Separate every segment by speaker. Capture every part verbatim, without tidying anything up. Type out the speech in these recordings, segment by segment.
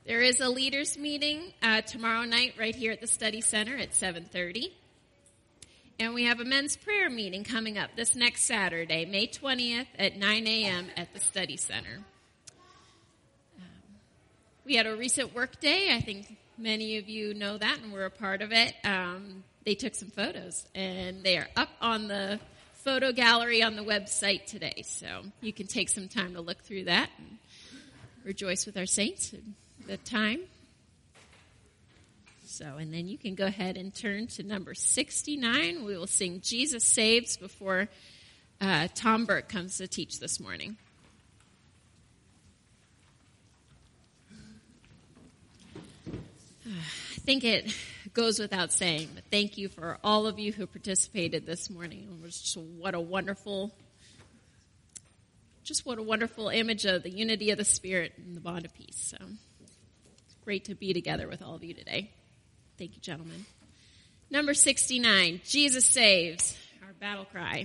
Speaker 1: There is a leaders meeting uh, tomorrow night right here at the Study Center at seven thirty. And we have a men's prayer meeting coming up this next Saturday, May twentieth at nine a.m. at the Study Center. Um, we had a recent work day. I think many of you know that and were a part of it. Um, they took some photos, and they are up on the photo gallery on the website today. So you can take some time to look through that and rejoice with our saints at the time. So, and then you can go ahead and turn to number sixty-nine. We will sing Jesus Saves before uh, Tom Burke comes to teach this morning. I think it goes without saying, but thank you for all of you who participated this morning. It was just what a wonderful, just what a wonderful image of the unity of the Spirit and the bond of peace. So it's great to be together with all of you today. Thank you, gentlemen. Number sixty-nine, Jesus Saves, our battle cry.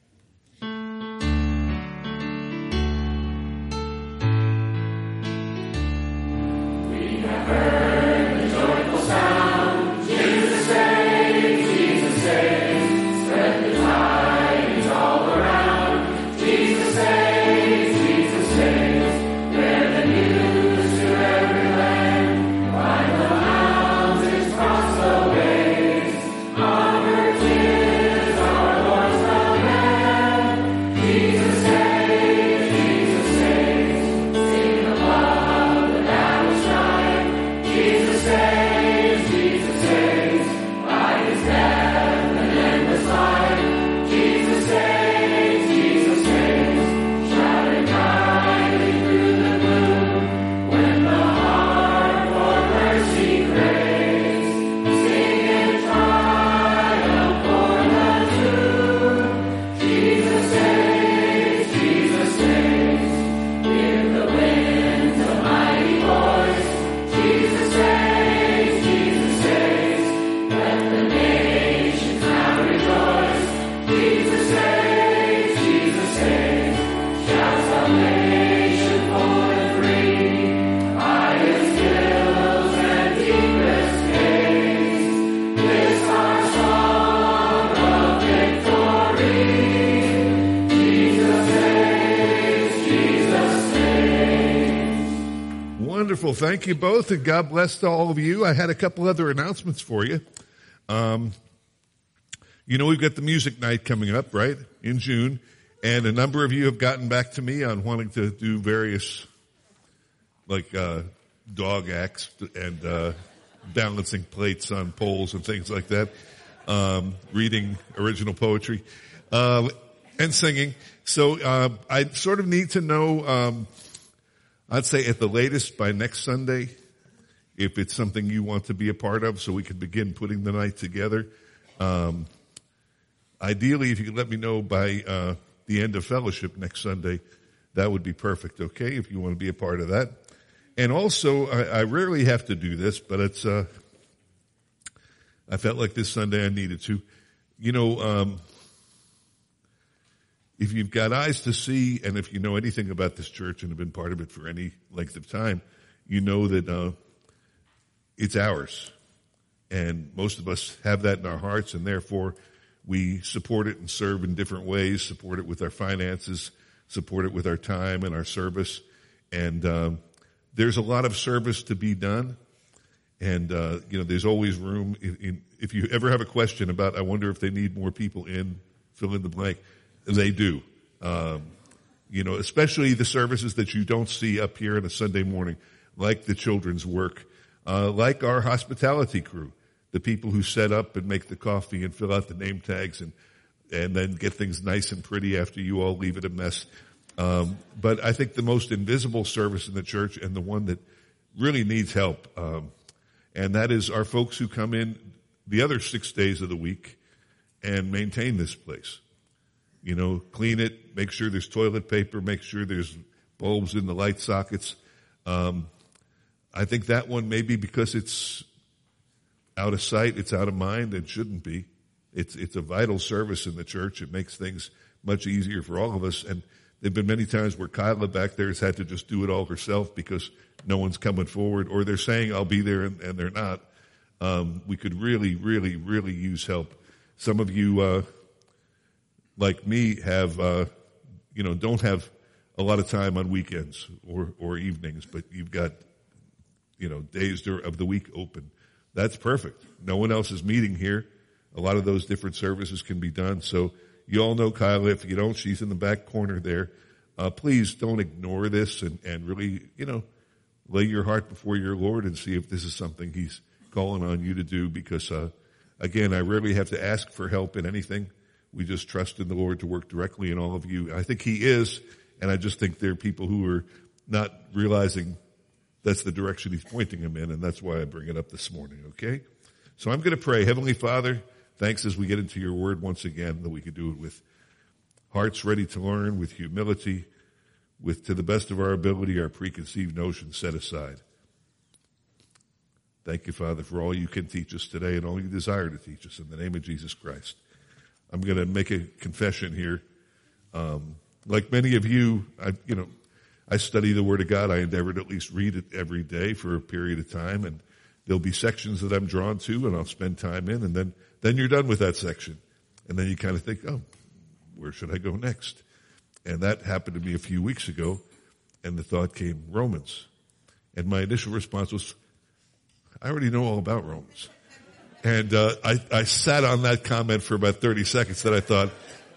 Speaker 2: We have heard the joyful sound. Jesus saves, Jesus saves. Spread the tidings all around. Jesus saves, Jesus saves. Bear the news to every land. Ride the mountains, cross the ways. Onward is our Lord's command. Jesus saves, Jesus saves. Sing above the battle strife. Jesus saves, Jesus saves. By his death and endless life. Jesus saves, Jesus saves. Shouting brightly through the gloom. When the heart for mercy craves. Sing in triumph for the tomb. Jesus saves, Jesus saves. Give the winds a mighty voice. Jesus saves, Jesus saves. Let the nations now rejoice. Jesus saves, Jesus saves. Shout salvation full and free. Highest hills and deepest caves. This our song of victory. Jesus saves, Jesus saves.
Speaker 3: Wonderful. Thank you both, and God bless to all of you. I had a couple other announcements for you. Um, you know, we've got the music night coming up, right, in June, and a number of you have gotten back to me on wanting to do various, like, uh, dog acts and uh, balancing plates on poles and things like that, um, reading original poetry, uh, and singing. So uh, I sort of need to know, um, I'd say at the latest by next Sunday, if it's something you want to be a part of so we can begin putting the night together. Um, ideally, if you could let me know by uh, the end of fellowship next Sunday, that would be perfect, okay, if you want to be a part of that. And also, I, I rarely have to do this, but it's, uh, I felt like this Sunday I needed to. You know, um, if you've got eyes to see, and if you know anything about this church and have been part of it for any length of time, you know that uh, it's ours. And most of us have that in our hearts, and therefore we support it and serve in different ways, support it with our finances, support it with our time and our service. And um, there's a lot of service to be done. And, uh, you know, there's always room. In, in, if you ever have a question about, I wonder if they need more people in, fill in the blank, they do. Um, you know, especially the services that you don't see up here on a Sunday morning, like the children's work, uh, like our hospitality crew, the people who set up and make the coffee and fill out the name tags and, and then get things nice and pretty after you all leave it a mess. Um, but I think the most invisible service in the church, and the one that really needs help, um, and that is our folks who come in the other six days of the week and maintain this place. You know, clean it, make sure there's toilet paper, make sure there's bulbs in the light sockets. Um, I think that one, maybe because it's out of sight, it's out of mind, it shouldn't be. It's, it's a vital service in the church. It makes things much easier for all of us. And There have been many times where Kyla back there has had to just do it all herself because no one's coming forward, or they're saying, I'll be there, and, and they're not. Um, we could really, really, really use help. Some of you, uh, like me, have, uh, you know, don't have a lot of time on weekends or, or evenings, but you've got, you know, days of the week open. That's perfect. No one else is meeting here. A lot of those different services can be done. So you all know Kyla. If you don't, she's in the back corner there. Uh, please don't ignore this and, and really, you know, lay your heart before your Lord and see if this is something He's calling on you to do, because, uh, again, I rarely have to ask for help in anything. We just trust in the Lord to work directly in all of you. I think He is, and I just think there are people who are not realizing that's the direction He's pointing them in, and that's why I bring it up this morning, okay? So I'm going to pray. Heavenly Father, thanks as we get into your word once again, that we could do it with hearts ready to learn, with humility, with, to the best of our ability, our preconceived notions set aside. Thank you, Father, for all you can teach us today and all you desire to teach us. In the name of Jesus Christ. I'm going to make a confession here. Um, like many of you, I, you know, I study the Word of God. I endeavor to at least read it every day for a period of time, and there'll be sections that I'm drawn to, and I'll spend time in, and then, then you're done with that section. And then you kind of think, oh, where should I go next? And that happened to me a few weeks ago, and the thought came, Romans. And my initial response was, I already know all about Romans. And uh, I, I sat on that comment for about thirty seconds. Then I thought,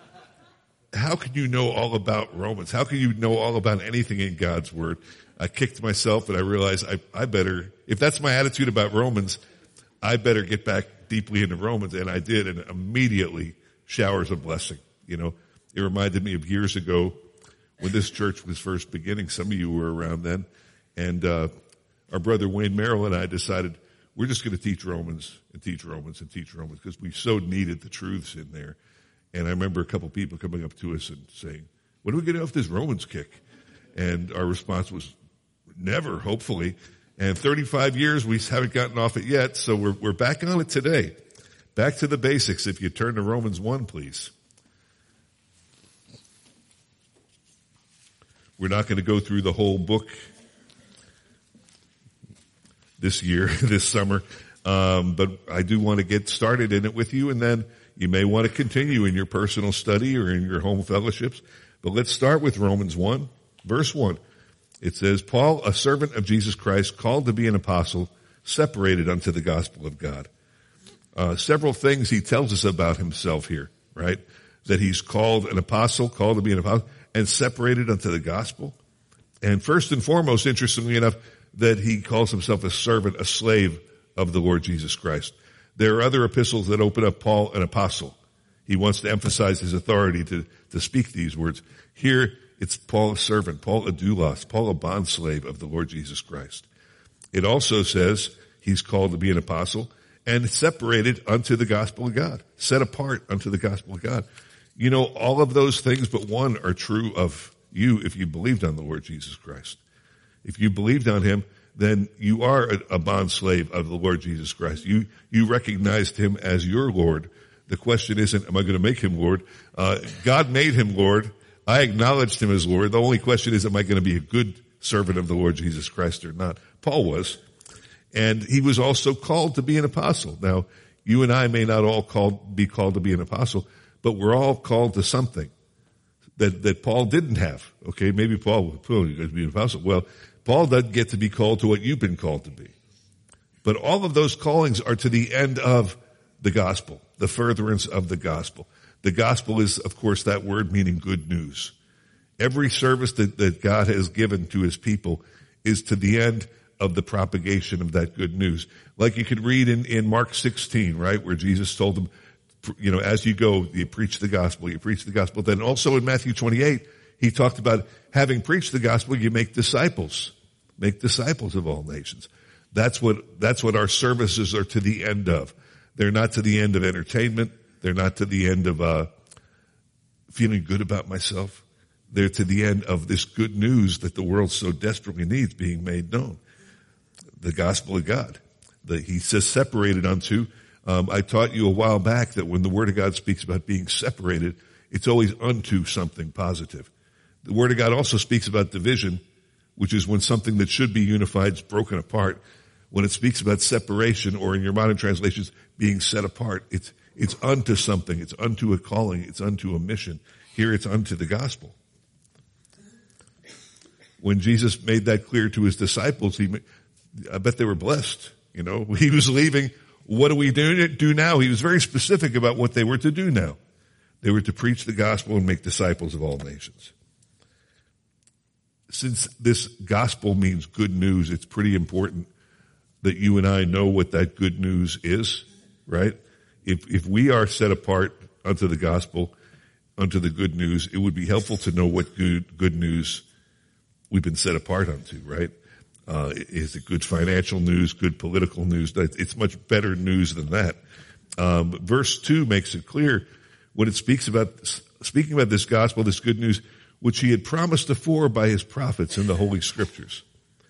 Speaker 3: how can you know all about Romans? How can you know all about anything in God's Word? I kicked myself, and I realized I, I better, if that's my attitude about Romans, I better get back deeply into Romans. And I did, and immediately showers of blessing. You know, it reminded me of years ago when this church was first beginning. Some of you were around then. And uh our brother Wayne Merrill and I decided we're just going to teach Romans and teach Romans and teach Romans because we so needed the truths in there. And I remember a couple people coming up to us and saying, when are we getting off this Romans kick? And our response was, never, hopefully. And thirty-five years, we haven't gotten off it yet, so we're, we're back on it today. Back to the basics. If you turn to Romans one, please. We're not going to go through the whole book this year, this summer. Um, but I do want to get started in it with you, and then you may want to continue in your personal study or in your home fellowships. But let's start with Romans one, verse one. It says, Paul, a servant of Jesus Christ, called to be an apostle, separated unto the gospel of God. Uh, several things he tells us about himself here, right? That he's called an apostle, called to be an apostle, and separated unto the gospel. And first and foremost, interestingly enough, that he calls himself a servant, a slave of the Lord Jesus Christ. There are other epistles that open up Paul an apostle. He wants to emphasize his authority to, to speak these words. Here, it's Paul a servant, Paul a doulos, Paul a bondslave of the Lord Jesus Christ. It also says he's called to be an apostle and separated unto the gospel of God, set apart unto the gospel of God. You know, all of those things but one are true of you if you believed on the Lord Jesus Christ. If you believed on him, then you are a, a bond slave of the Lord Jesus Christ. You, you recognized him as your Lord. The question isn't, am I going to make him Lord? Uh, God made him Lord. I acknowledged him as Lord. The only question is, am I going to be a good servant of the Lord Jesus Christ or not? Paul was. And he was also called to be an apostle. Now, you and I may not all called, be called to be an apostle, but we're all called to something that, that Paul didn't have. Okay, maybe Paul would probably going to be an apostle. Well, Paul doesn't get to be called to what you've been called to be. But all of those callings are to the end of the gospel, the furtherance of the gospel. The gospel is, of course, that word meaning good news. Every service that, that God has given to his people is to the end of the propagation of that good news. Like you could read in, in Mark sixteen, right, where Jesus told them, you know, as you go, you preach the gospel, you preach the gospel. Then also in Matthew twenty-eight, he talked about having preached the gospel, you make disciples. Make disciples of all nations. That's what, that's what our services are to the end of. They're not to the end of entertainment. They're not to the end of, uh, feeling good about myself. They're to the end of this good news that the world so desperately needs being made known. The gospel of God. The, he says separated unto. Um, I taught you a while back that when the Word of God speaks about being separated, it's always unto something positive. The Word of God also speaks about division, which is when something that should be unified is broken apart. When it speaks about separation, or in your modern translations, being set apart, it's, it's unto something. It's unto a calling. It's unto a mission. Here it's unto the gospel. When Jesus made that clear to his disciples, he, I bet they were blessed. You know, he was leaving. What do we do, do now? He was very specific about what they were to do now. They were to preach the gospel and make disciples of all nations. Since this gospel means good news, it's pretty important that you and I know what that good news is, right? If, if we are set apart unto the gospel, unto the good news, it would be helpful to know what good, good news we've been set apart unto, right? Uh, is it good financial news, good political news? It's much better news than that. Um, verse two makes it clear when it speaks about, speaking about this gospel, this good news, which he had promised afore by his prophets in the Holy Scriptures.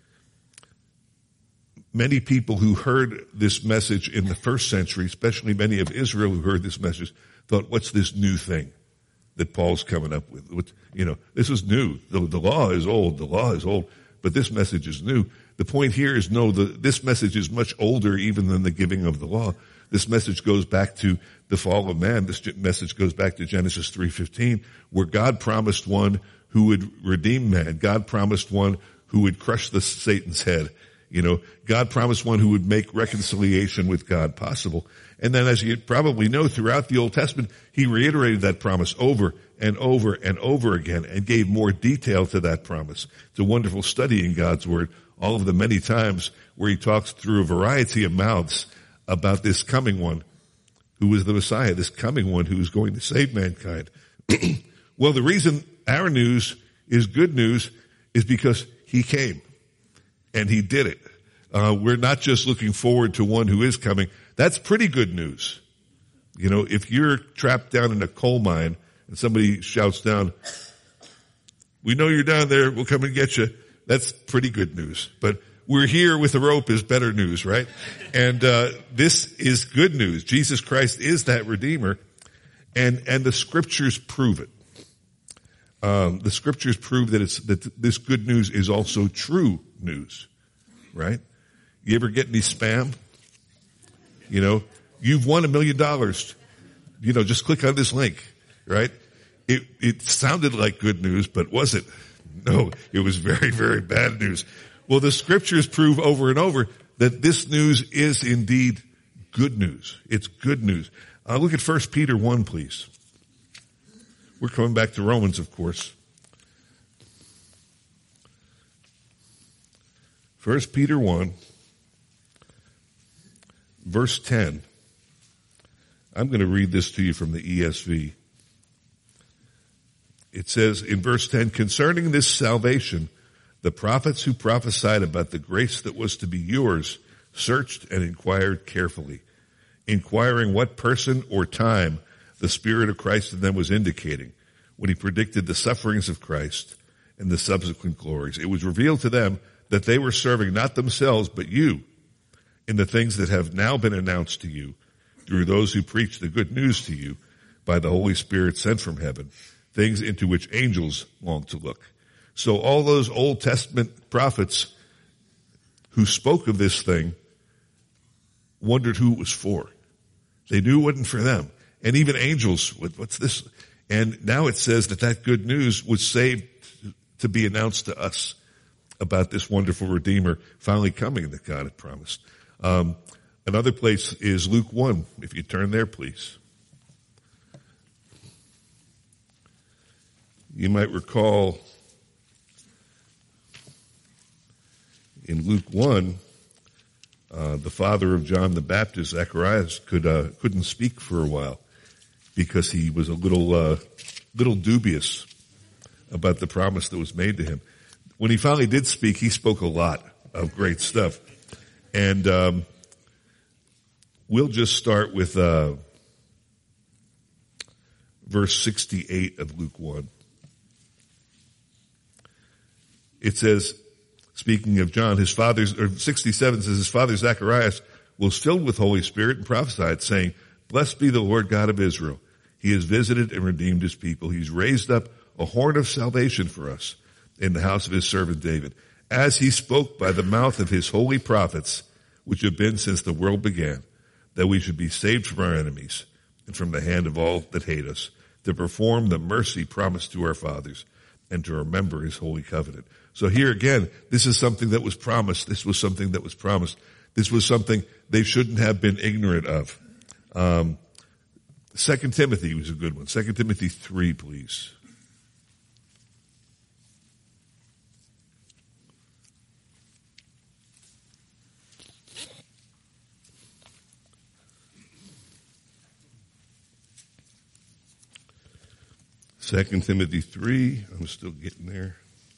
Speaker 3: Many people who heard this message in the first century, especially many of Israel who heard this message, thought, what's this new thing that Paul's coming up with? What, you know, this is new. The, the law is old. The law is old. But this message is new. The point here is no, the, this message is much older even than the giving of the law. This message goes back to the fall of man. This message goes back to Genesis three fifteen, where God promised one who would redeem man. God promised one who would crush the Satan's head. You know, God promised one who would make reconciliation with God possible. And then, as you probably know, throughout the Old Testament, he reiterated that promise over and over and over again and gave more detail to that promise. It's a wonderful study in God's Word, all of the many times where he talks through a variety of mouths about this coming one who is the Messiah, this coming one who is going to save mankind. Well, the reason our news is good news is because he came and he did it. Uh, we're not just looking forward to one who is coming. That's pretty good news. You know, if you're trapped down in a coal mine and somebody shouts down, we know you're down there, we'll come and get you. That's pretty good news. But we're here with a rope is better news, right? And, uh, this is good news. Jesus Christ is that Redeemer, and, and the scriptures prove it. Um, the scriptures prove that it's, that this good news is also true news, right? You ever get any spam? You know, you've won a million dollars. You know, just click on this link, right? It, it sounded like good news, but was it? No, it was very, very bad news. Well, the scriptures prove over and over that this news is indeed good news. It's good news. Uh, look at First Peter one, please. We're coming back to Romans, of course. First Peter one, verse ten. I'm going to read this to you from the E S V. It says in verse ten, concerning this salvation, the prophets who prophesied about the grace that was to be yours searched and inquired carefully, inquiring what person or time the Spirit of Christ in them was indicating when he predicted the sufferings of Christ and the subsequent glories. It was revealed to them that they were serving not themselves but you in the things that have now been announced to you through those who preach the good news to you by the Holy Spirit sent from heaven, things into which angels long to look. So all those Old Testament prophets who spoke of this thing wondered who it was for. They knew it wasn't for them. And even angels, what's this? And now it says that that good news was saved to be announced to us about this wonderful Redeemer finally coming that God had promised. Um, another place is Luke one. If you turn there, please. You might recall in Luke one, uh, the father of John the Baptist, Zacharias, could, uh, couldn't speak for a while because he was a little, uh, little dubious about the promise that was made to him. When he finally did speak, he spoke a lot of great stuff. And, um, we'll just start with, uh, verse sixty-eight of Luke one. It says, speaking of John, his father's, or sixty-seven says, his father Zacharias was filled with Holy Spirit and prophesied, saying, blessed be the Lord God of Israel. He has visited and redeemed his people. He's raised up a horn of salvation for us in the house of his servant David, as he spoke by the mouth of his holy prophets, which have been since the world began, that we should be saved from our enemies and from the hand of all that hate us, to perform the mercy promised to our fathers, and to remember his holy covenant. So here again, this is something that was promised. This was something that was promised. This was something they shouldn't have been ignorant of. Um, Second Timothy was a good one. Second Timothy three, please. Second Timothy three. I'm still getting there.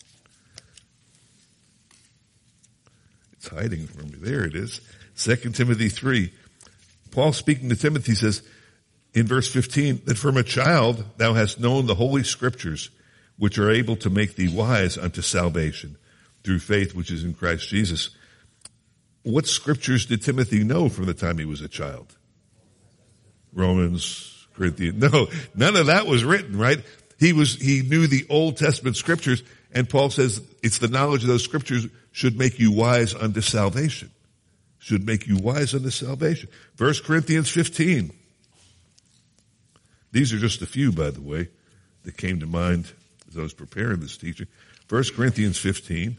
Speaker 3: It's hiding from me. There it is. Second Timothy three. Paul speaking to Timothy says in verse fifteen that from a child thou hast known the holy scriptures, which are able to make thee wise unto salvation through faith which is in Christ Jesus. What scriptures did Timothy know from the time he was a child? Romans, Corinthians. No, none of that was written, right? He was, he knew the Old Testament scriptures, and Paul says it's the knowledge of those scriptures should make you wise unto salvation. Should make you wise unto salvation. First Corinthians fifteen. These are just a few, by the way, that came to mind as I was preparing this teaching. First Corinthians fifteen.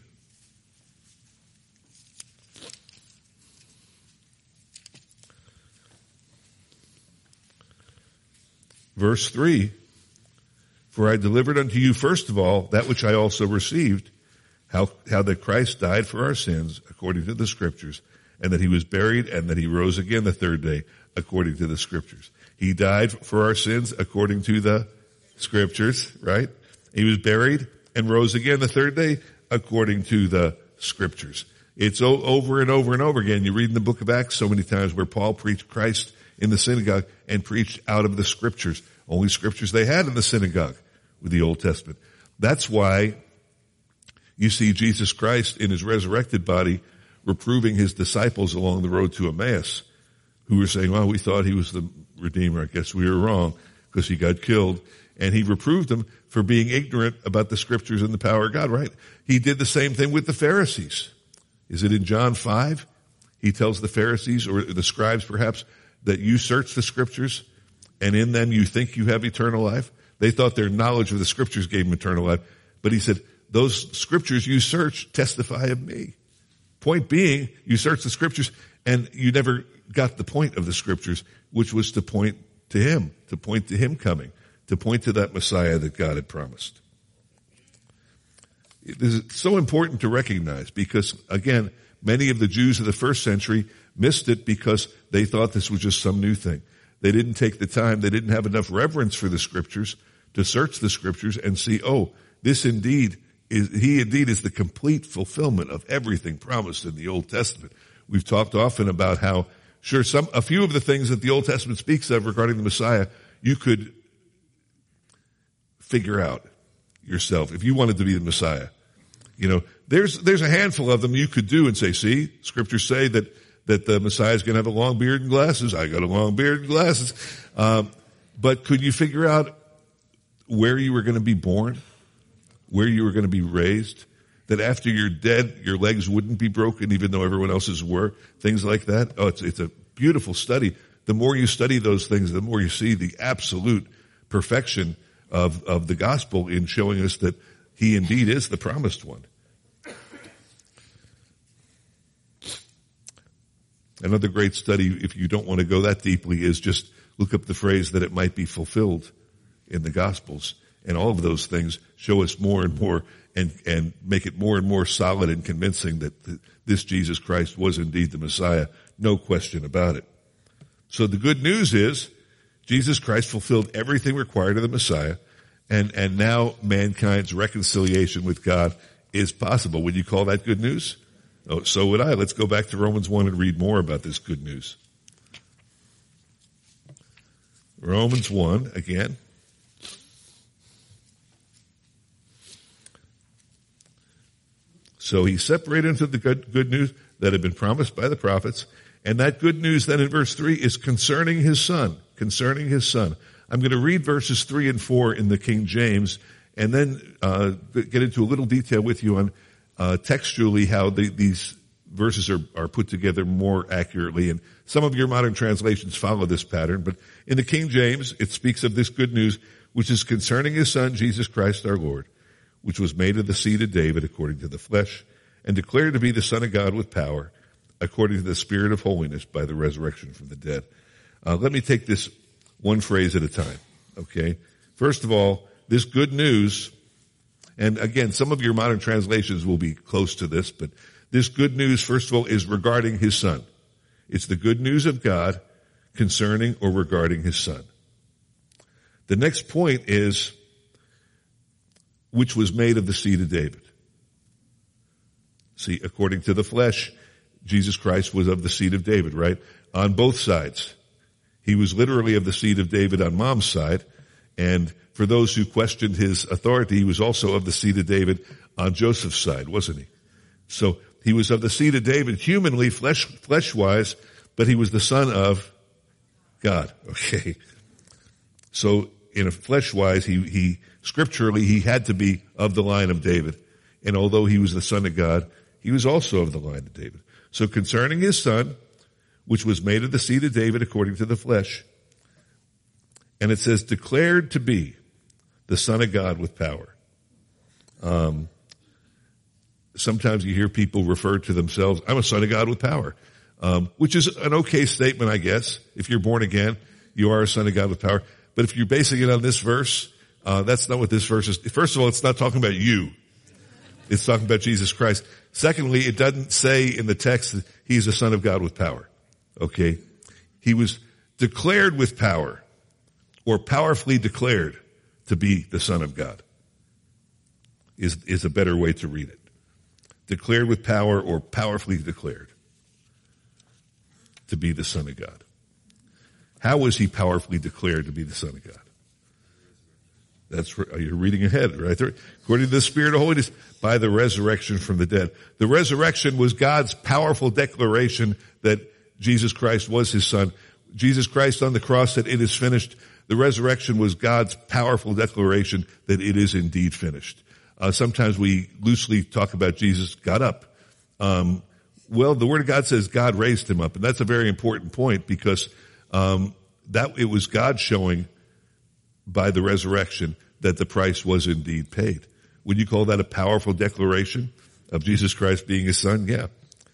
Speaker 3: Verse three. For I delivered unto you first of all that which I also received, how, how that Christ died for our sins according to the scriptures, and that he was buried, and that he rose again the third day according to the scriptures. He died for our sins according to the scriptures, right? He was buried and rose again the third day according to the scriptures. It's o- over and over and over again. You read in the book of Acts so many times where Paul preached Christ in the synagogue and preached out of the scriptures. Only scriptures they had in the synagogue with the Old Testament. That's why you see Jesus Christ in his resurrected body reproving his disciples along the road to Emmaus, who were saying, well, we thought he was the Redeemer. I guess we were wrong because he got killed. And he reproved them for being ignorant about the scriptures and the power of God, right? He did the same thing with the Pharisees. Is it in John five? He tells the Pharisees, or the scribes perhaps, that you search the scriptures and in them you think you have eternal life. They thought their knowledge of the scriptures gave them eternal life. But he said, those scriptures you search testify of me. Point being, you search the scriptures and you never got the point of the scriptures, which was to point to him, to point to him coming, to point to that Messiah that God had promised. It is so important to recognize because, again, many of the Jews of the first century missed it because they thought this was just some new thing. They didn't take the time, they didn't have enough reverence for the scriptures to search the scriptures and see, oh, this indeed is, he indeed is the complete fulfillment of everything promised in the Old Testament. We've talked often about how, sure, some, a few of the things that the Old Testament speaks of regarding the Messiah, you could figure out yourself if you wanted to be the Messiah. You know, there's, there's a handful of them you could do and say, see, scriptures say that, that the Messiah is going to have a long beard and glasses. I got a long beard and glasses. Um, but could you figure out where you were going to be born, where you were going to be raised, that after you're dead, your legs wouldn't be broken even though everyone else's were, things like that? Oh, it's, it's a beautiful study. The more you study those things, the more you see the absolute perfection of, of the gospel in showing us that he indeed is the promised one. Another great study, if you don't want to go that deeply, is just look up the phrase that it might be fulfilled in the Gospels. And all of those things show us more and more and, and make it more and more solid and convincing that th- this Jesus Christ was indeed the Messiah. No question about it. So the good news is Jesus Christ fulfilled everything required of the Messiah, and, and now mankind's reconciliation with God is possible. Would you call that good news? Oh, so would I. Let's go back to Romans one and read more about this good news. Romans one, again. So he separated into the good, good news that had been promised by the prophets. And that good news then in verse three is concerning his son, concerning his son. I'm going to read verses three and four in the King James, and then uh, get into a little detail with you on uh, textually how the, these verses are, are put together more accurately. And some of your modern translations follow this pattern, but in the King James, it speaks of this good news, which is concerning his Son, Jesus Christ our Lord, which was made of the seed of David according to the flesh, and declared to be the Son of God with power, according to the Spirit of holiness by the resurrection from the dead. Uh, let me take this one phrase at a time, okay? First of all, this good news, and again, some of your modern translations will be close to this, but this good news, first of all, is regarding his Son. It's the good news of God concerning or regarding his Son. The next point is, which was made of the seed of David. See, according to the flesh, Jesus Christ was of the seed of David, right? On both sides. He was literally of the seed of David on mom's side, and for those who questioned his authority, he was also of the seed of David on Joseph's side, wasn't he? So he was of the seed of David humanly, flesh, flesh-wise, but he was the son of God, okay? So in a flesh-wise, he, he, scripturally, he had to be of the line of David. And although he was the son of God, he was also of the line of David. So concerning his Son, which was made of the seed of David according to the flesh, and it says declared to be the Son of God with power. Um, sometimes you hear people refer to themselves, I'm a son of God with power, um, which is an okay statement, I guess. If you're born again, you are a son of God with power. But if you're basing it on this verse, uh, that's not what this verse is. First of all, it's not talking about you. It's talking about Jesus Christ. Secondly, it doesn't say in the text that he's a son of God with power. Okay? He was declared with power, or powerfully declared to be the Son of God, is, is a better way to read it. Declared with power, or powerfully declared to be the Son of God. How was he powerfully declared to be the Son of God? That's, you're reading ahead, right there. According to the Spirit of holiness, by the resurrection from the dead. The resurrection was God's powerful declaration that Jesus Christ was his Son. Jesus Christ on the cross said, it is finished. The resurrection was God's powerful declaration that it is indeed finished. Uh, sometimes we loosely talk about Jesus got up. Um, well, the Word of God says God raised him up, and that's a very important point because um, that it was God showing by the resurrection that the price was indeed paid. Would you call that a powerful declaration of Jesus Christ being his Son? Yeah.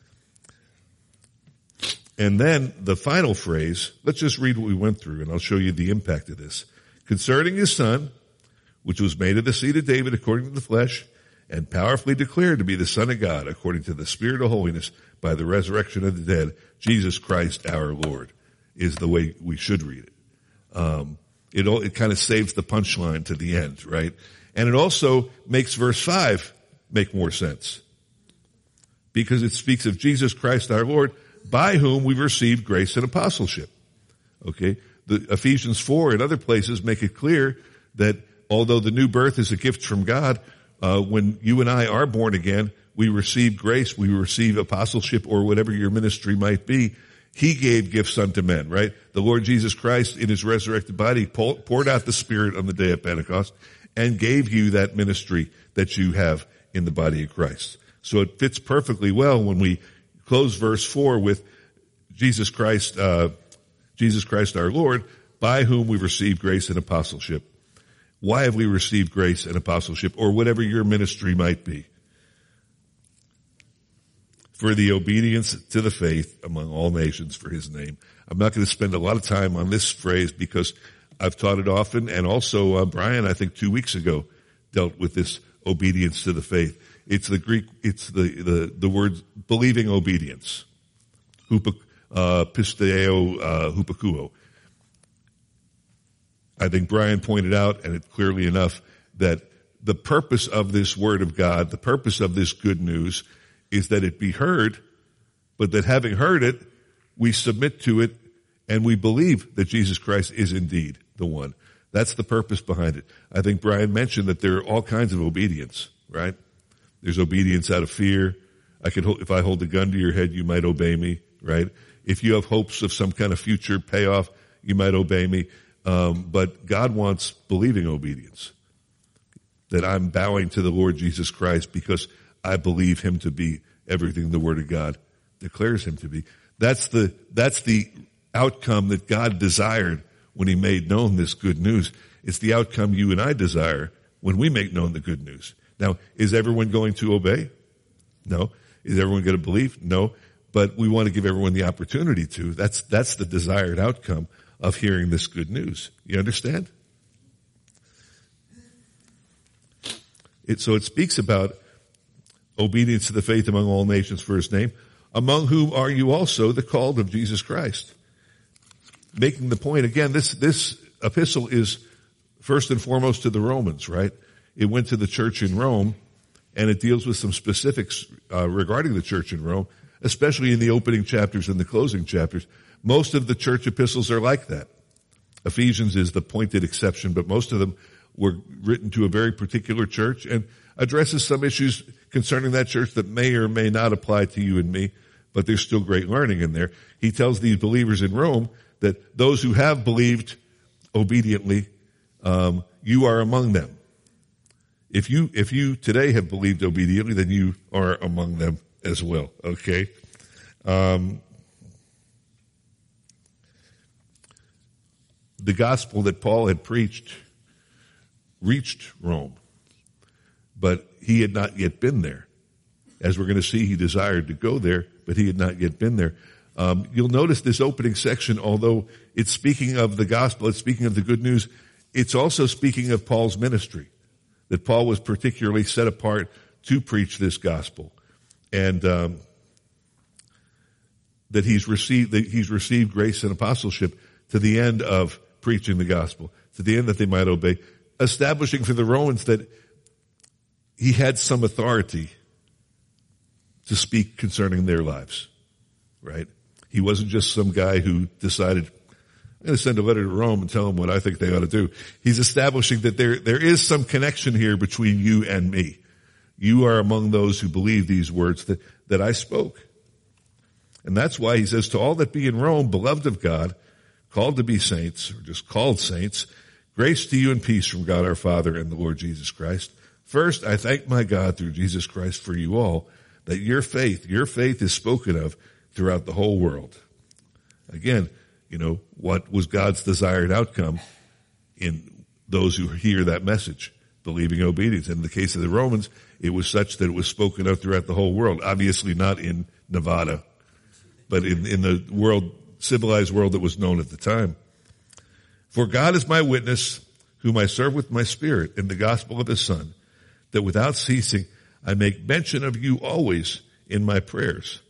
Speaker 3: And then the final phrase, let's just read what we went through and I'll show you the impact of this. Concerning his Son, which was made of the seed of David according to the flesh, and powerfully declared to be the Son of God according to the Spirit of holiness by the resurrection of the dead, Jesus Christ our Lord, is the way we should read it. Um, It, all, it kind of saves the punchline to the end, right? And it also makes verse five make more sense. Because it speaks of Jesus Christ our Lord, by whom we've received grace and apostleship. Okay? The Ephesians four and other places make it clear that although the new birth is a gift from God, uh, when you and I are born again, we receive grace, we receive apostleship, or whatever your ministry might be. He gave gifts unto men, right? The Lord Jesus Christ in his resurrected body poured out the Spirit on the day of Pentecost and gave you that ministry that you have in the body of Christ. So it fits perfectly well when we close verse four with Jesus Christ, uh, Jesus Christ our Lord, by whom we've received grace and apostleship. Why have we received grace and apostleship, or whatever your ministry might be? For the obedience to the faith among all nations for his name. I'm not going to spend a lot of time on this phrase because I've taught it often, and also uh, Brian, I think two weeks ago, dealt with this obedience to the faith. It's the Greek, it's the, the, the word believing obedience. Hupa, uh, pisteo, uh, hupakuo. I think Brian pointed out, and it clearly enough, that the purpose of this word of God, the purpose of this good news, is that it be heard, but that having heard it, we submit to it, and we believe that Jesus Christ is indeed the one. That's the purpose behind it. I think Brian mentioned that there are all kinds of obedience, right? There's obedience out of fear. I could, if I hold a gun to your head, you might obey me, right? If you have hopes of some kind of future payoff, you might obey me. Um, but God wants believing obedience. that I'm bowing to the Lord Jesus Christ because I believe him to be everything the Word of God declares him to be. That's the, that's the outcome that God desired when he made known this good news. It's the outcome you and I desire when we make known the good news. Now, is everyone going to obey? No. Is everyone going to believe? No. But we want to give everyone the opportunity to. That's, that's the desired outcome of hearing this good news. You understand? It, so it speaks about obedience to the faith among all nations for his name, among whom are you also the called of Jesus Christ. Making the point, again, this, this epistle is first and foremost to the Romans, right? It went to the church in Rome, and it deals with some specifics uh, regarding the church in Rome, especially in the opening chapters and the closing chapters. Most of the church epistles are like that. Ephesians is the pointed exception, but most of them were written to a very particular church and addresses some issues concerning that church that may or may not apply to you and me, but there's still great learning in there. He tells these believers in Rome that those who have believed obediently, um, you are among them. If you, if you today have believed obediently, then you are among them as well, okay? Um, the gospel that Paul had preached reached Rome, but he had not yet been there. As we're going to see, he desired to go there, but he had not yet been there. Um, you'll notice this opening section, although it's speaking of the gospel, it's speaking of the good news, it's also speaking of Paul's ministry, that Paul was particularly set apart to preach this gospel, and um, that he's received that he's received grace and apostleship to the end of preaching the gospel, to the end that they might obey, establishing for the Romans that he had some authority to speak concerning their lives, right? He wasn't just some guy who decided, I'm going to send a letter to Rome and tell them what I think they ought to do. He's establishing that there, there is some connection here between you and me. You are among those who believe these words that, that I spoke. And that's why he says, to all that be in Rome, beloved of God, called to be saints, or just called saints, grace to you and peace from God our Father and the Lord Jesus Christ. First, I thank my God through Jesus Christ for you all, that your faith, your faith is spoken of throughout the whole world. Again, you know, what was God's desired outcome in those who hear that message? Believing obedience. In the case of the Romans, it was such that it was spoken of throughout the whole world. Obviously not in Nevada, but in, in the world, civilized world that was known at the time. For God is my witness, whom I serve with my spirit in the gospel of his Son, that without ceasing I make mention of you always in my prayers.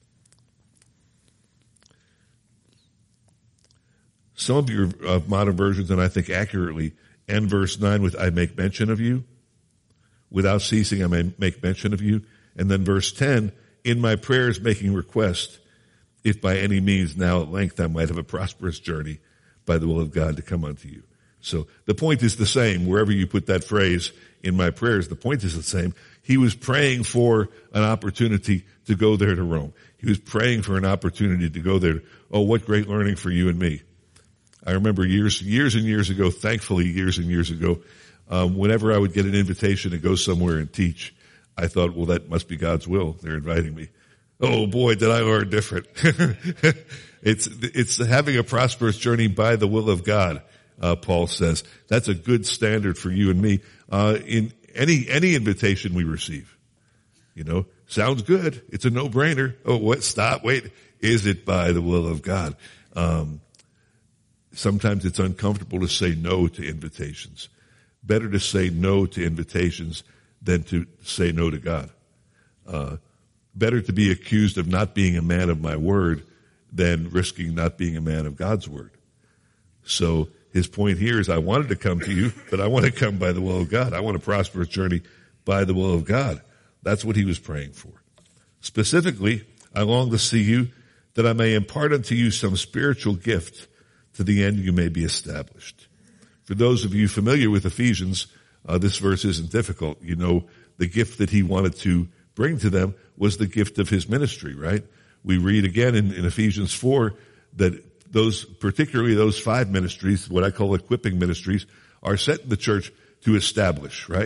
Speaker 3: Some of your uh, modern versions, and I think accurately, end verse nine with, I make mention of you. Without ceasing, I may make mention of you. And then verse ten, in my prayers making request, if by any means now at length I might have a prosperous journey by the will of God to come unto you. So the point is the same. Wherever you put that phrase, in my prayers, the point is the same. He was praying for an opportunity to go there to Rome. He was praying for an opportunity to go there. Oh, what great learning for you and me. I remember years, years and years ago, thankfully years and years ago, um, whenever I would get an invitation to go somewhere and teach, I thought, well, that must be God's will. They're inviting me. Oh boy, did I learn different. it's, it's having a prosperous journey by the will of God, uh, Paul says. That's a good standard for you and me, uh, in any, any invitation we receive. You know, sounds good. It's a no-brainer. Oh, what? Stop. Wait. Is it by the will of God? Um, Sometimes it's uncomfortable to say no to invitations. Better to say no to invitations than to say no to God. Uh, better to be accused of not being a man of my word than risking not being a man of God's word. So his point here is, I wanted to come to you, but I want to come by the will of God. I want a prosperous journey by the will of God. That's what he was praying for. Specifically, I long to see you, that I may impart unto you some spiritual gift, to the end you may be established. For those of you familiar with Ephesians, uh, this verse isn't difficult. You know, the gift that he wanted to bring to them was the gift of his ministry, right? We read again in, in Ephesians four that those, particularly those five ministries, what I call equipping ministries, are set in the church to establish, right?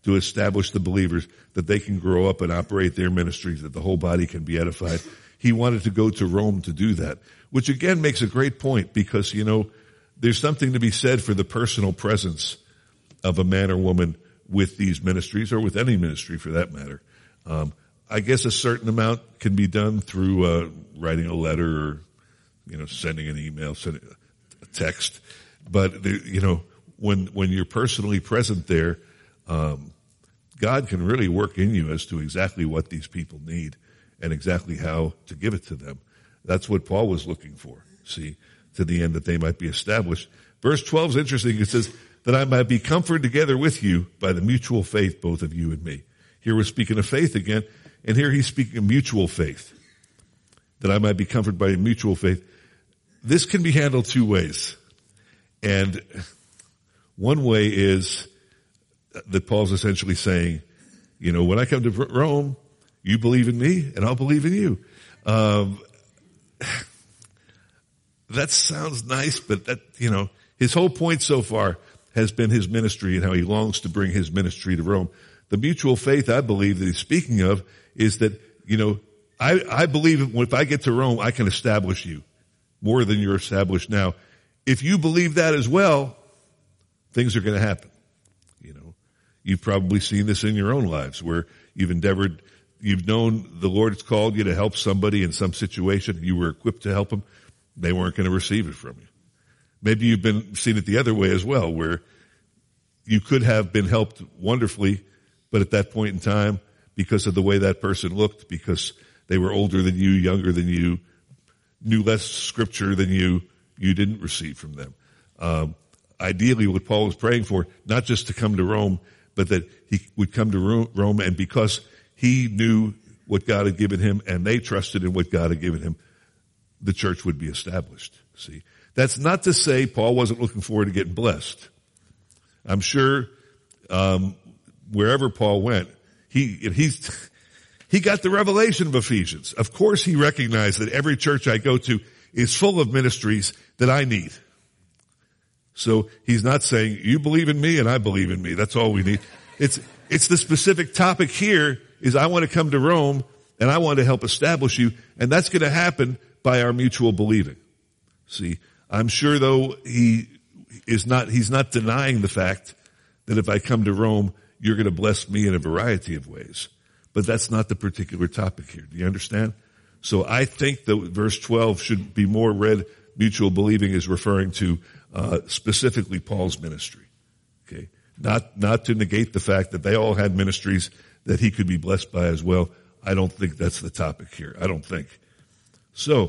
Speaker 3: to establish the believers, that they can grow up and operate their ministries, that the whole body can be edified. He wanted to go to Rome to do that, which again makes a great point because, you know, there's something to be said for the personal presence of a man or woman with these ministries, or with any ministry for that matter. Um, I guess a certain amount can be done through uh, writing a letter, or you know, sending an email, sending a text. But the, you know, when when you're personally present there, um, God can really work in you as to exactly what these people need and exactly how to give it to them. That's what Paul was looking for. See, to the end that they might be established. Verse twelve is interesting. It says, that I might be comforted together with you by the mutual faith, both of you and me. Here we're speaking of faith again, and here he's speaking of mutual faith. That I might be comforted by mutual faith. This can be handled two ways. And one way is that Paul's essentially saying, you know, when I come to Rome, you believe in me, and I'll believe in you. Um, that sounds nice, but that, you know, his whole point so far has been his ministry and how he longs to bring his ministry to Rome. The mutual faith, I believe, that he's speaking of is that, you know, I, I believe if I get to Rome, I can establish you more than you're established now. If you believe that as well, things are going to happen. You know, you've probably seen this in your own lives where you've endeavored, you've known the Lord has called you to help somebody in some situation. You were equipped to help them. They weren't going to receive it from you. Maybe you've been seen it the other way as well, where you could have been helped wonderfully, but at that point in time, because of the way that person looked, because they were older than you, younger than you, knew less scripture than you, you didn't receive from them. Um, ideally, what Paul was praying for, not just to come to Rome, but that he would come to Rome, and because he knew what God had given him and they trusted in what God had given him, the church would be established. See? That's not to say Paul wasn't looking forward to getting blessed. I'm sure um, wherever Paul went, he he's he got the revelation of Ephesians. Of course, he recognized that every church I go to is full of ministries that I need. So he's not saying, you believe in me and I believe in me. That's all we need. It's it's the specific topic here is I want to come to Rome and I want to help establish you, and that's going to happen by our mutual believing. See, I'm sure though he is not, he's not denying the fact that if I come to Rome, you're going to bless me in a variety of ways. But that's not the particular topic here. Do you understand? So I think that verse twelve should be more read, mutual believing is referring to uh, specifically Paul's ministry. Okay? Not, not to negate the fact that they all had ministries that he could be blessed by as well. I don't think that's the topic here. I don't think. So,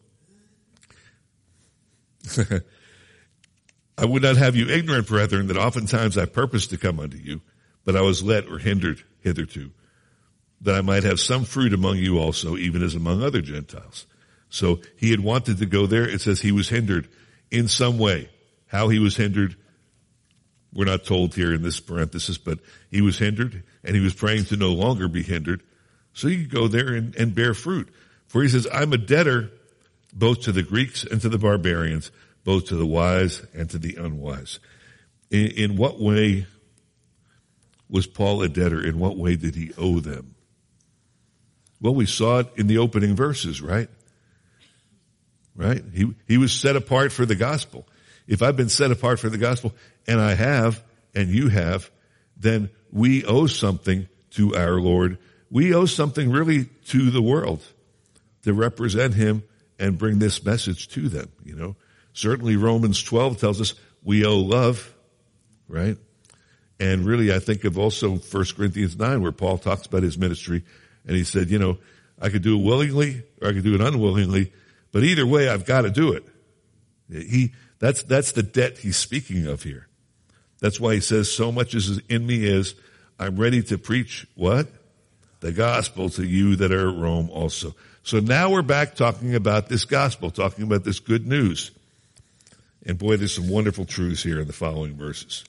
Speaker 3: I would not have you ignorant, brethren, that oftentimes I purposed to come unto you, but I was let or hindered hitherto, that I might have some fruit among you also, even as among other Gentiles. So he had wanted to go there. It says he was hindered in some way. How he was hindered, we're not told here in this parenthesis, but he was hindered, and he was praying to no longer be hindered. So you go there and, and bear fruit. For he says, I'm a debtor both to the Greeks and to the barbarians, both to the wise and to the unwise. In, in what way was Paul a debtor? In what way did he owe them? Well, we saw it in the opening verses, right? Right? He, he was set apart for the gospel. If I've been set apart for the gospel, and I have, and you have, then we owe something to our Lord. We owe something really to the world to represent him and bring this message to them, you know. Certainly Romans twelve tells us we owe love, right? And really I think of also First Corinthians nine where Paul talks about his ministry and he said, you know, I could do it willingly or I could do it unwillingly, but either way I've got to do it. He, that's, that's the debt he's speaking of here. That's why he says so much as in me is I'm ready to preach what? The gospel to you that are at Rome also. So now we're back talking about this gospel, talking about this good news. And boy, there's some wonderful truths here in the following verses.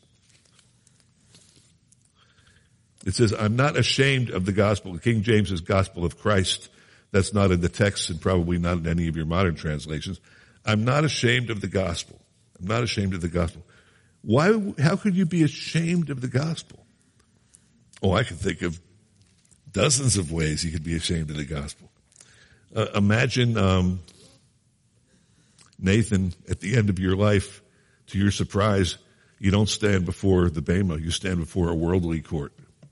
Speaker 3: It says, I'm not ashamed of the gospel. King James says gospel of Christ. That's not in the text and probably not in any of your modern translations. I'm not ashamed of the gospel. I'm not ashamed of the gospel. Why, how could you be ashamed of the gospel? Oh, I can think of dozens of ways you could be ashamed of the gospel. Uh, imagine um, Nathan at the end of your life. To your surprise, you don't stand before the Bema. You stand before a worldly court.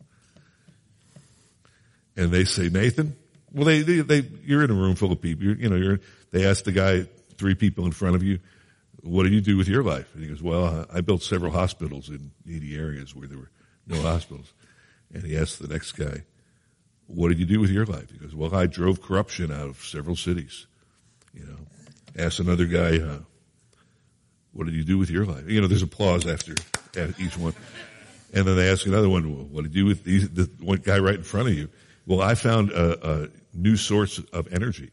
Speaker 3: And they say, Nathan, well, they, they, they you're in a room full of people. You're, you know, you're, they ask the guy, three people in front of you, what did you do with your life? And he goes, well, I built several hospitals in needy areas where there were no hospitals. And he asks the next guy, what did you do with your life? He goes, well, I drove corruption out of several cities. You know, ask another guy, uh, what did you do with your life? You know, there's applause after, after each one. And then they ask another one, well, what did you do with these, the one guy right in front of you? Well, I found a, a new source of energy.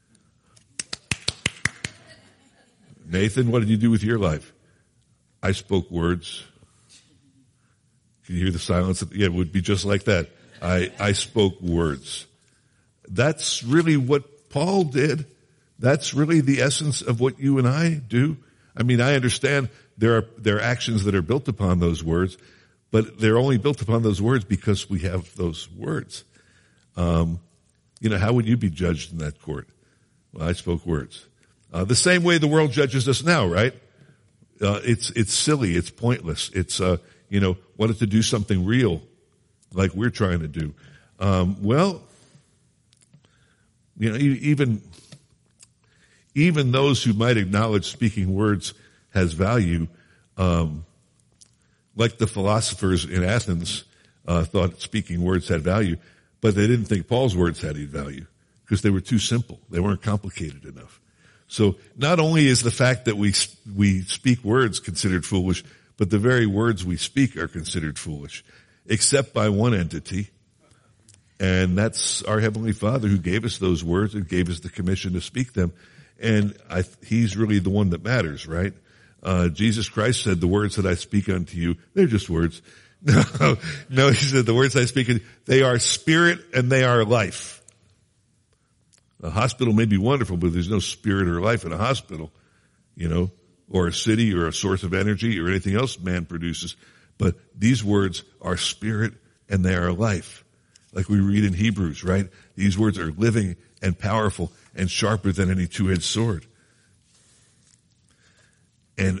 Speaker 3: Nathan, what did you do with your life? I spoke words. Can you hear the silence? Yeah, it would be just like that. I, I spoke words. That's really what Paul did. That's really the essence of what you and I do. I mean, I understand there are, there are actions that are built upon those words, but they're only built upon those words because we have those words. Um, you know, how would you be judged in that court? Well, I spoke words. Uh, the same way the world judges us now, right? Uh, it's, it's silly. It's pointless. It's, uh, you know, wanted to do something real like we're trying to do. Um, well, you know, even, even those who might acknowledge speaking words has value, um, like the philosophers in Athens, uh, thought speaking words had value, but they didn't think Paul's words had any value because they were too simple. They weren't complicated enough. So not only is the fact that we, we speak words considered foolish, but the very words we speak are considered foolish, except by one entity. And that's our Heavenly Father who gave us those words and gave us the commission to speak them. And I, he's really the one that matters, right? Uh, Jesus Christ said, the words that I speak unto you, they're just words. No, no, he said, the words I speak, they are spirit and they are life. A hospital may be wonderful, but there's no spirit or life in a hospital, you know, or a city or a source of energy or anything else man produces. But these words are spirit and they are life. Like we read in Hebrews, right? These words are living and powerful and sharper than any two-edged sword. And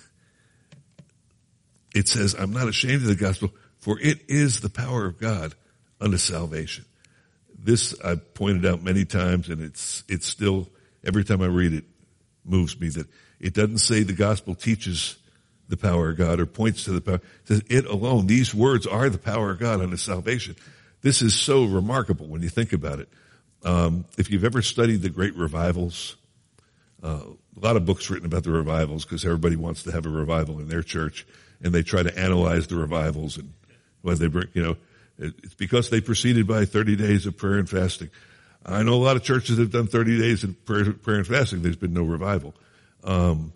Speaker 3: it says, I'm not ashamed of the gospel, for it is the power of God unto salvation. This I've pointed out many times, and it's it's still, every time I read it, moves me that it doesn't say the gospel teaches the power of God or points to the power. It says it alone. These words are the power of God unto salvation. This is so remarkable when you think about it. Um, if you've ever studied the great revivals, uh, a lot of books written about the revivals because everybody wants to have a revival in their church, and they try to analyze the revivals and when they bring, you know, it's because they preceded by thirty days of prayer and fasting. I know a lot of churches have done thirty days of prayer, prayer and fasting. There's been no revival. Um,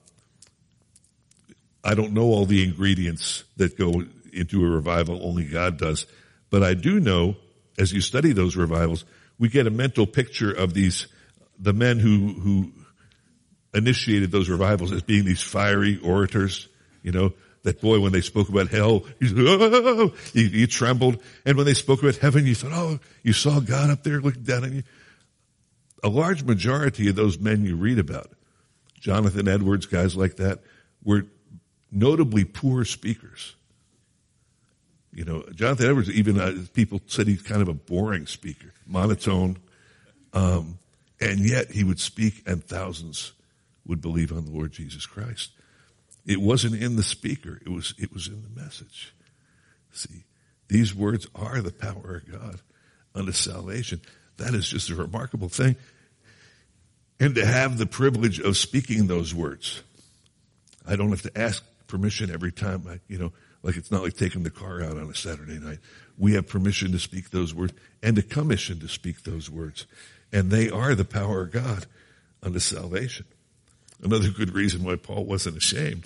Speaker 3: I don't know all the ingredients that go into a revival. Only God does. But I do know, as you study those revivals, we get a mental picture of these, the men who, who initiated those revivals as being these fiery orators, you know. That boy, when they spoke about hell, he, oh, he, he trembled. And when they spoke about heaven, you thought, oh, you saw God up there looking down on you. A large majority of those men you read about, Jonathan Edwards, guys like that, were notably poor speakers. You know, Jonathan Edwards, even uh, people said he's kind of a boring speaker, monotone. Um, and yet he would speak and thousands would believe on the Lord Jesus Christ. It wasn't in the speaker. It was, it was in the message. See, these words are the power of God unto salvation. That is just a remarkable thing. And to have the privilege of speaking those words. I don't have to ask permission every time I, you know, like it's not like taking the car out on a Saturday night. We have permission to speak those words and a commission to speak those words. And they are the power of God unto salvation. Another good reason why Paul wasn't ashamed.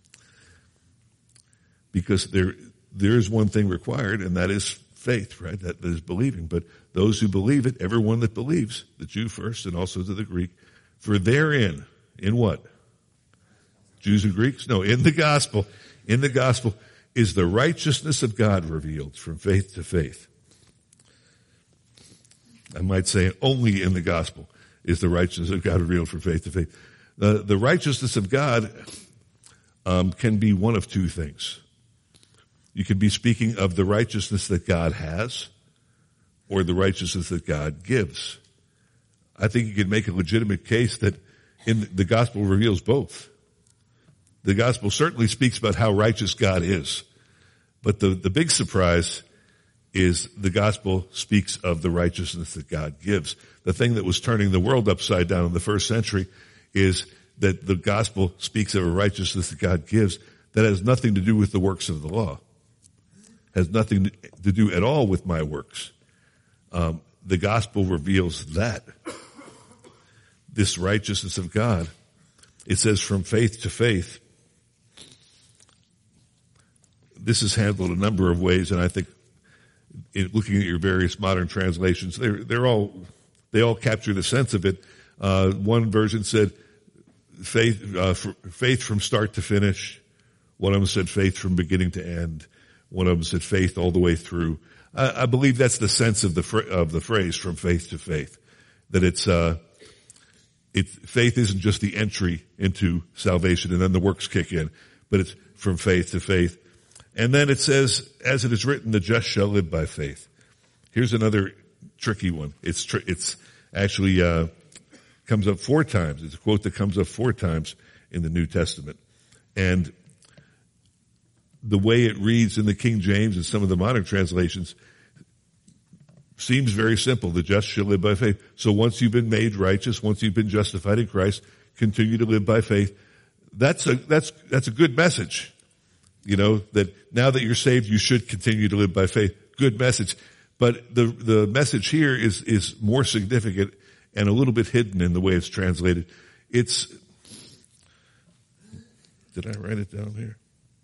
Speaker 3: Because there, there's one thing required, and that is faith, right? That, that is believing. But those who believe it, everyone that believes, the Jew first and also to the Greek, for therein, in what? Jews and Greeks? No, in the gospel. In the gospel, is the righteousness of God revealed from faith to faith. I might say only in the gospel is the righteousness of God revealed from faith to faith. The, the righteousness of God um, can be one of two things. You can be speaking of the righteousness that God has or the righteousness that God gives. I think you could make a legitimate case that in the gospel reveals both. The gospel certainly speaks about how righteous God is. But the, the big surprise is the gospel speaks of the righteousness that God gives. The thing that was turning the world upside down in the first century is that the gospel speaks of a righteousness that God gives that has nothing to do with the works of the law. Has nothing to do at all with my works. Um, the gospel reveals that. This righteousness of God. It says from faith to faith. This is handled a number of ways, and I think in looking at your various modern translations, they're, they're all, they all capture the sense of it. Uh, one version said faith, uh, faith from start to finish. One of them said faith from beginning to end. One of them said faith all the way through. I, I believe that's the sense of the fr- of the phrase from faith to faith. That it's, uh, it, faith isn't just the entry into salvation and then the works kick in, but it's from faith to faith. And then it says, as it is written, the just shall live by faith. Here's another tricky one. It's tr- it's actually uh, comes up four times. It's a quote that comes up four times in the New Testament. And the way it reads in the King James and some of the modern translations seems very simple. The just shall live by faith. So once you've been made righteous, once you've been justified in Christ, continue to live by faith. That's a that's that's a good message. You know, that now that you're saved, you should continue to live by faith. Good message. But the, the message here is, is more significant and a little bit hidden in the way it's translated. It's, did I write it down here?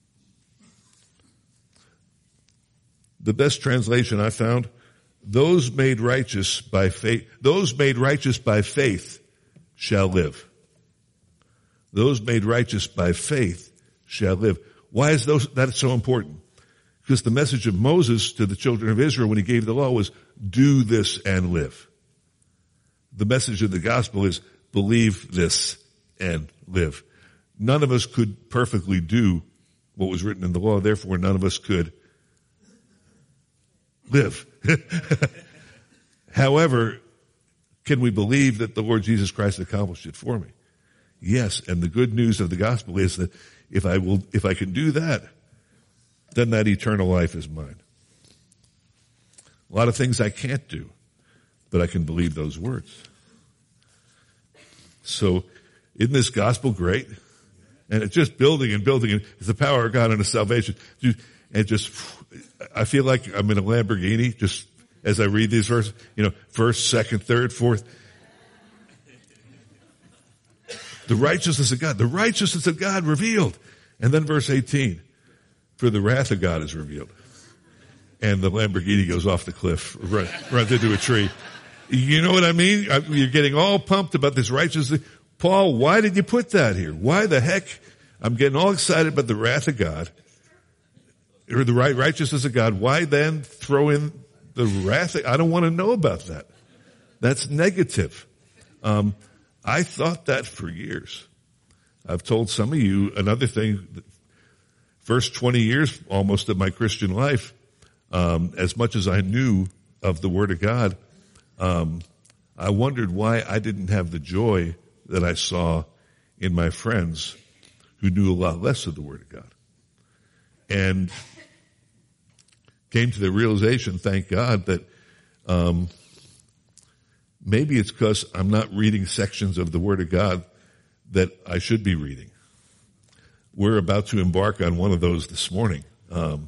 Speaker 3: The best translation I found, those made righteous by faith, those made righteous by faith shall live. Those made righteous by faith shall live. Why is those, that so important? Because the message of Moses to the children of Israel when he gave the law was, do this and live. The message of the gospel is, believe this and live. None of us could perfectly do what was written in the law, therefore none of us could live. However, can we believe that the Lord Jesus Christ accomplished it for me? Yes, and the good news of the gospel is that if I will, if I can do that, then that eternal life is mine. A lot of things I can't do, but I can believe those words. So, isn't this gospel great? And it's just building and building, and it's the power of God unto salvation. And just, I feel like I'm in a Lamborghini just as I read these verses, you know, first, second, third, fourth. The righteousness of God, the righteousness of God revealed. And then verse eighteen, for the wrath of God is revealed. And the Lamborghini goes off the cliff, run, runs into a tree. You know what I mean? You're getting all pumped about this righteousness. Paul, why did you put that here? Why the heck? I'm getting all excited about the wrath of God, or the right righteousness of God. Why then throw in the wrath? I don't want to know about that. That's negative. Um, I thought that for years. I've told some of you another thing. First twenty years almost of my Christian life, um, as much as I knew of the Word of God, um, I wondered why I didn't have the joy that I saw in my friends who knew a lot less of the Word of God. And came to the realization, thank God, that um, maybe it's because I'm not reading sections of the Word of God that I should be reading. We're about to embark on one of those this morning. Um,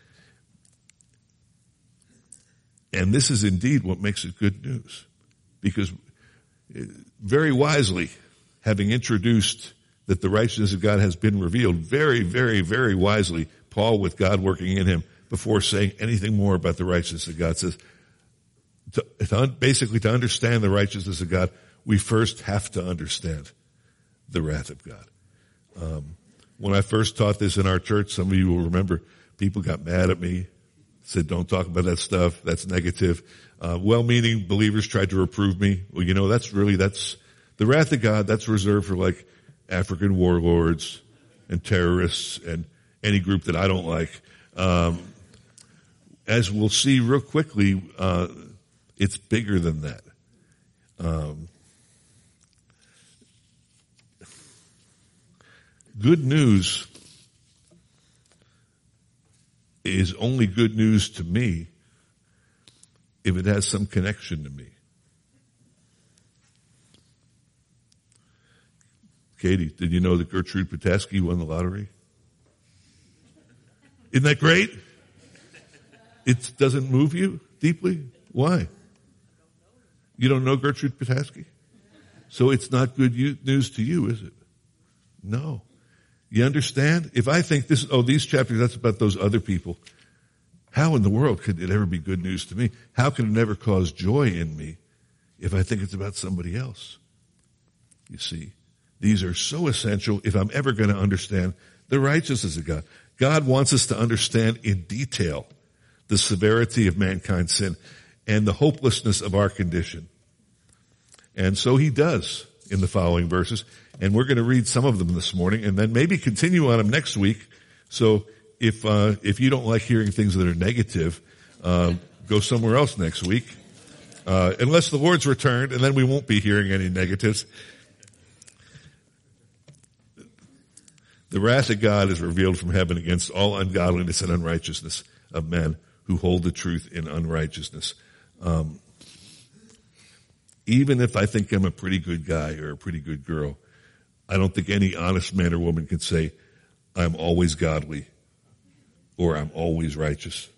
Speaker 3: and this is indeed what makes it good news. Because very wisely, having introduced that the righteousness of God has been revealed, very, very, very wisely, Paul, with God working in him, before saying anything more about the righteousness of God, says, to, to, basically to understand the righteousness of God, we first have to understand the wrath of God. Um, when I first taught this in our church, some of you will remember, People got mad at me, said, don't talk about that stuff. That's negative. Uh, well-meaning believers tried to reprove me. Well, you know, that's really, that's the wrath of God. That's reserved for like African warlords and terrorists and any group that I don't like. Um, as we'll see real quickly, uh, it's bigger than that. Um, good news is only good news to me if it has some connection to me. Katie, did you know that Gertrude Petaski won the lottery? Isn't that great? It doesn't move you deeply? Why? You don't know Gertrude Petaski? So it's not good news to you, is it? No. You understand? If I think this, oh, these chapters, that's about those other people. How in the world could it ever be good news to me? How can it never cause joy in me if I think it's about somebody else? You see, these are so essential if I'm ever going to understand the righteousness of God. God wants us to understand in detail the severity of mankind's sin and the hopelessness of our condition. And so he does in the following verses. And we're going to read some of them this morning and then maybe continue on them next week. So if, uh, if you don't like hearing things that are negative, uh, go somewhere else next week. Uh, unless the Lord's returned, and then we won't be hearing any negatives. The wrath of God is revealed from heaven against all ungodliness and unrighteousness of men who hold the truth in unrighteousness. Um, even if I think I'm a pretty good guy or a pretty good girl, I don't think any honest man or woman can say, I'm always godly or I'm always righteous.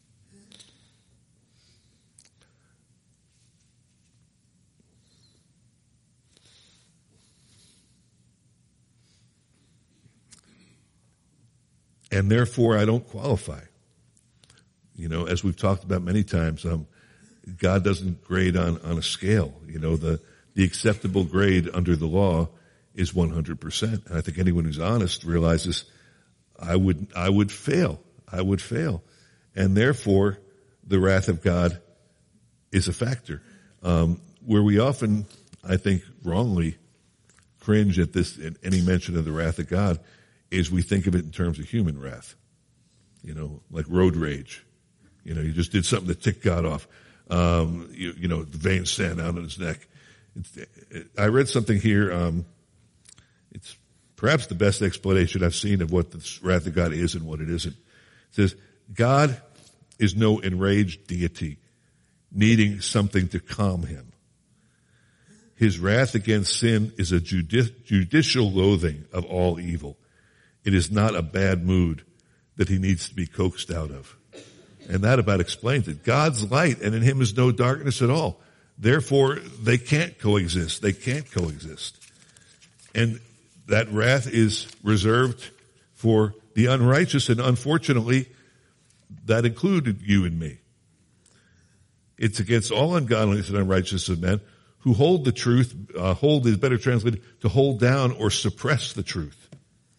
Speaker 3: And therefore, I don't qualify. You know, as we've talked about many times, um, God doesn't grade on, on a scale. You know, the, the acceptable grade under the law is one hundred percent. And I think anyone who's honest realizes I would, I would fail. I would fail. And therefore, the wrath of God is a factor. Um, where we often, I think, wrongly cringe at this, at any mention of the wrath of God, is we think of it in terms of human wrath. You know, like road rage. You know, you just did something that ticked God off. Um, you, you know, the veins stand out on his neck. It's, it, I read something here, um, it's perhaps the best explanation I've seen of what the wrath of God is and what it isn't. It says, God is no enraged deity needing something to calm him. His wrath against sin is a judi- judicial loathing of all evil. It is not a bad mood that he needs to be coaxed out of. And that about explains it. God's light, and in him is no darkness at all. Therefore, they can't coexist. They can't coexist. And that wrath is reserved for the unrighteous, and unfortunately, that included you and me. It's against all ungodliness and unrighteousness of men who hold the truth, uh, hold is better translated, to hold down or suppress the truth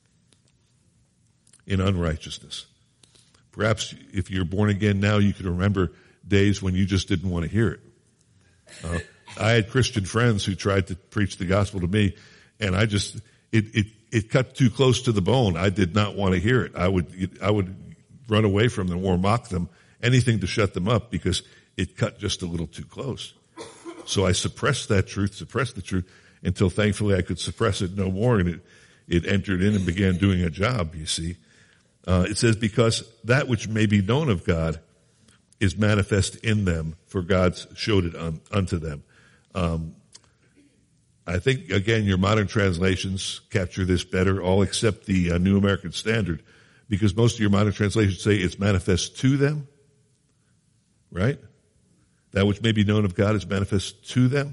Speaker 3: in unrighteousness. Perhaps if you're born again now, you can remember days when you just didn't want to hear it. Uh, I had Christian friends who tried to preach the gospel to me, and I just, it, it, it cut too close to the bone. I did not want to hear it. I would, I would run away from them or mock them, anything to shut them up because it cut just a little too close. So I suppressed that truth, suppressed the truth until thankfully I could suppress it no more, and it, it entered in and began doing a job, you see. Uh, it says, because that which may be known of God is manifest in them, for God showed it un, unto them. Um, I think, again, your modern translations capture this better, all except the uh, New American Standard, because most of your modern translations say it's manifest to them, right? That which may be known of God is manifest to them.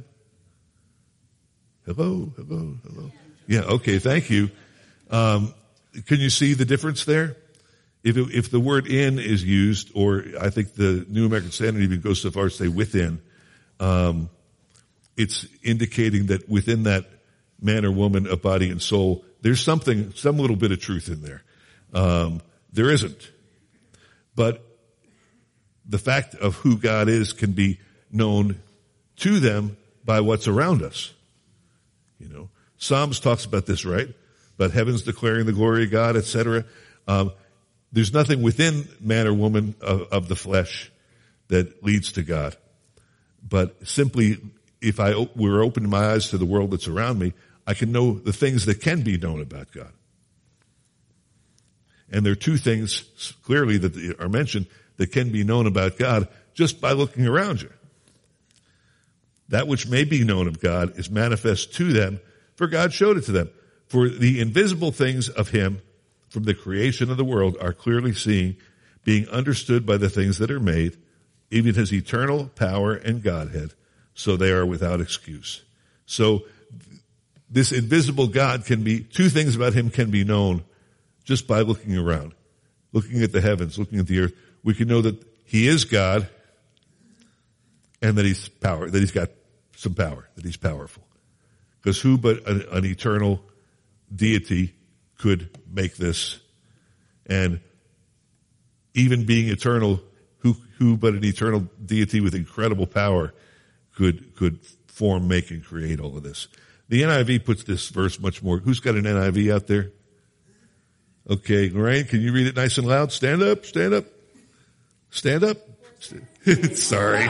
Speaker 3: Hello, hello, hello. Yeah, okay, thank you. Um, can you see the difference there? If it, if the word in is used, or I think the New American Standard even goes so far as to say within, um, it's indicating that within that man or woman of body and soul, there's something, some little bit of truth in there. Um, there isn't. but the fact of who God is can be known to them by what's around us. You know, Psalms talks about this, right? About heavens declaring the glory of God, et cetera. Um, there's nothing within man or woman of, of the flesh that leads to God. But simply, if I were open my eyes to the world that's around me, I can know the things that can be known about God. And there are two things clearly that are mentioned that can be known about God just by looking around you. That which may be known of God is manifest to them, for God showed it to them. For the invisible things of him from the creation of the world are clearly seen, being understood by the things that are made, even his eternal power and Godhead, so they are without excuse. So this invisible God can be, two things about him can be known just by looking around, looking at the heavens, looking at the earth. We can know that he is God and that he's power, that he's got some power, that he's powerful. Because who but an, an eternal deity could make this? And even being eternal, who, who but an eternal deity with incredible power could, could form, make, and create all of this? The N I V puts this verse much more. Who's got an N I V out there? Okay, Lorraine, can you read it nice and loud? Stand up, stand up, stand up. Sorry.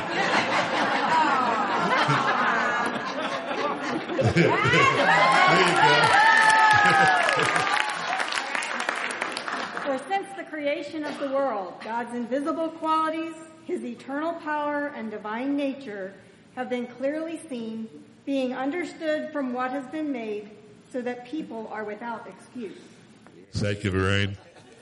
Speaker 3: There you go.
Speaker 4: For since the creation of the world, God's invisible qualities, his eternal power and divine nature have been clearly seen, being understood from what has been made, so that people are without excuse.
Speaker 3: Thank you, Lorraine.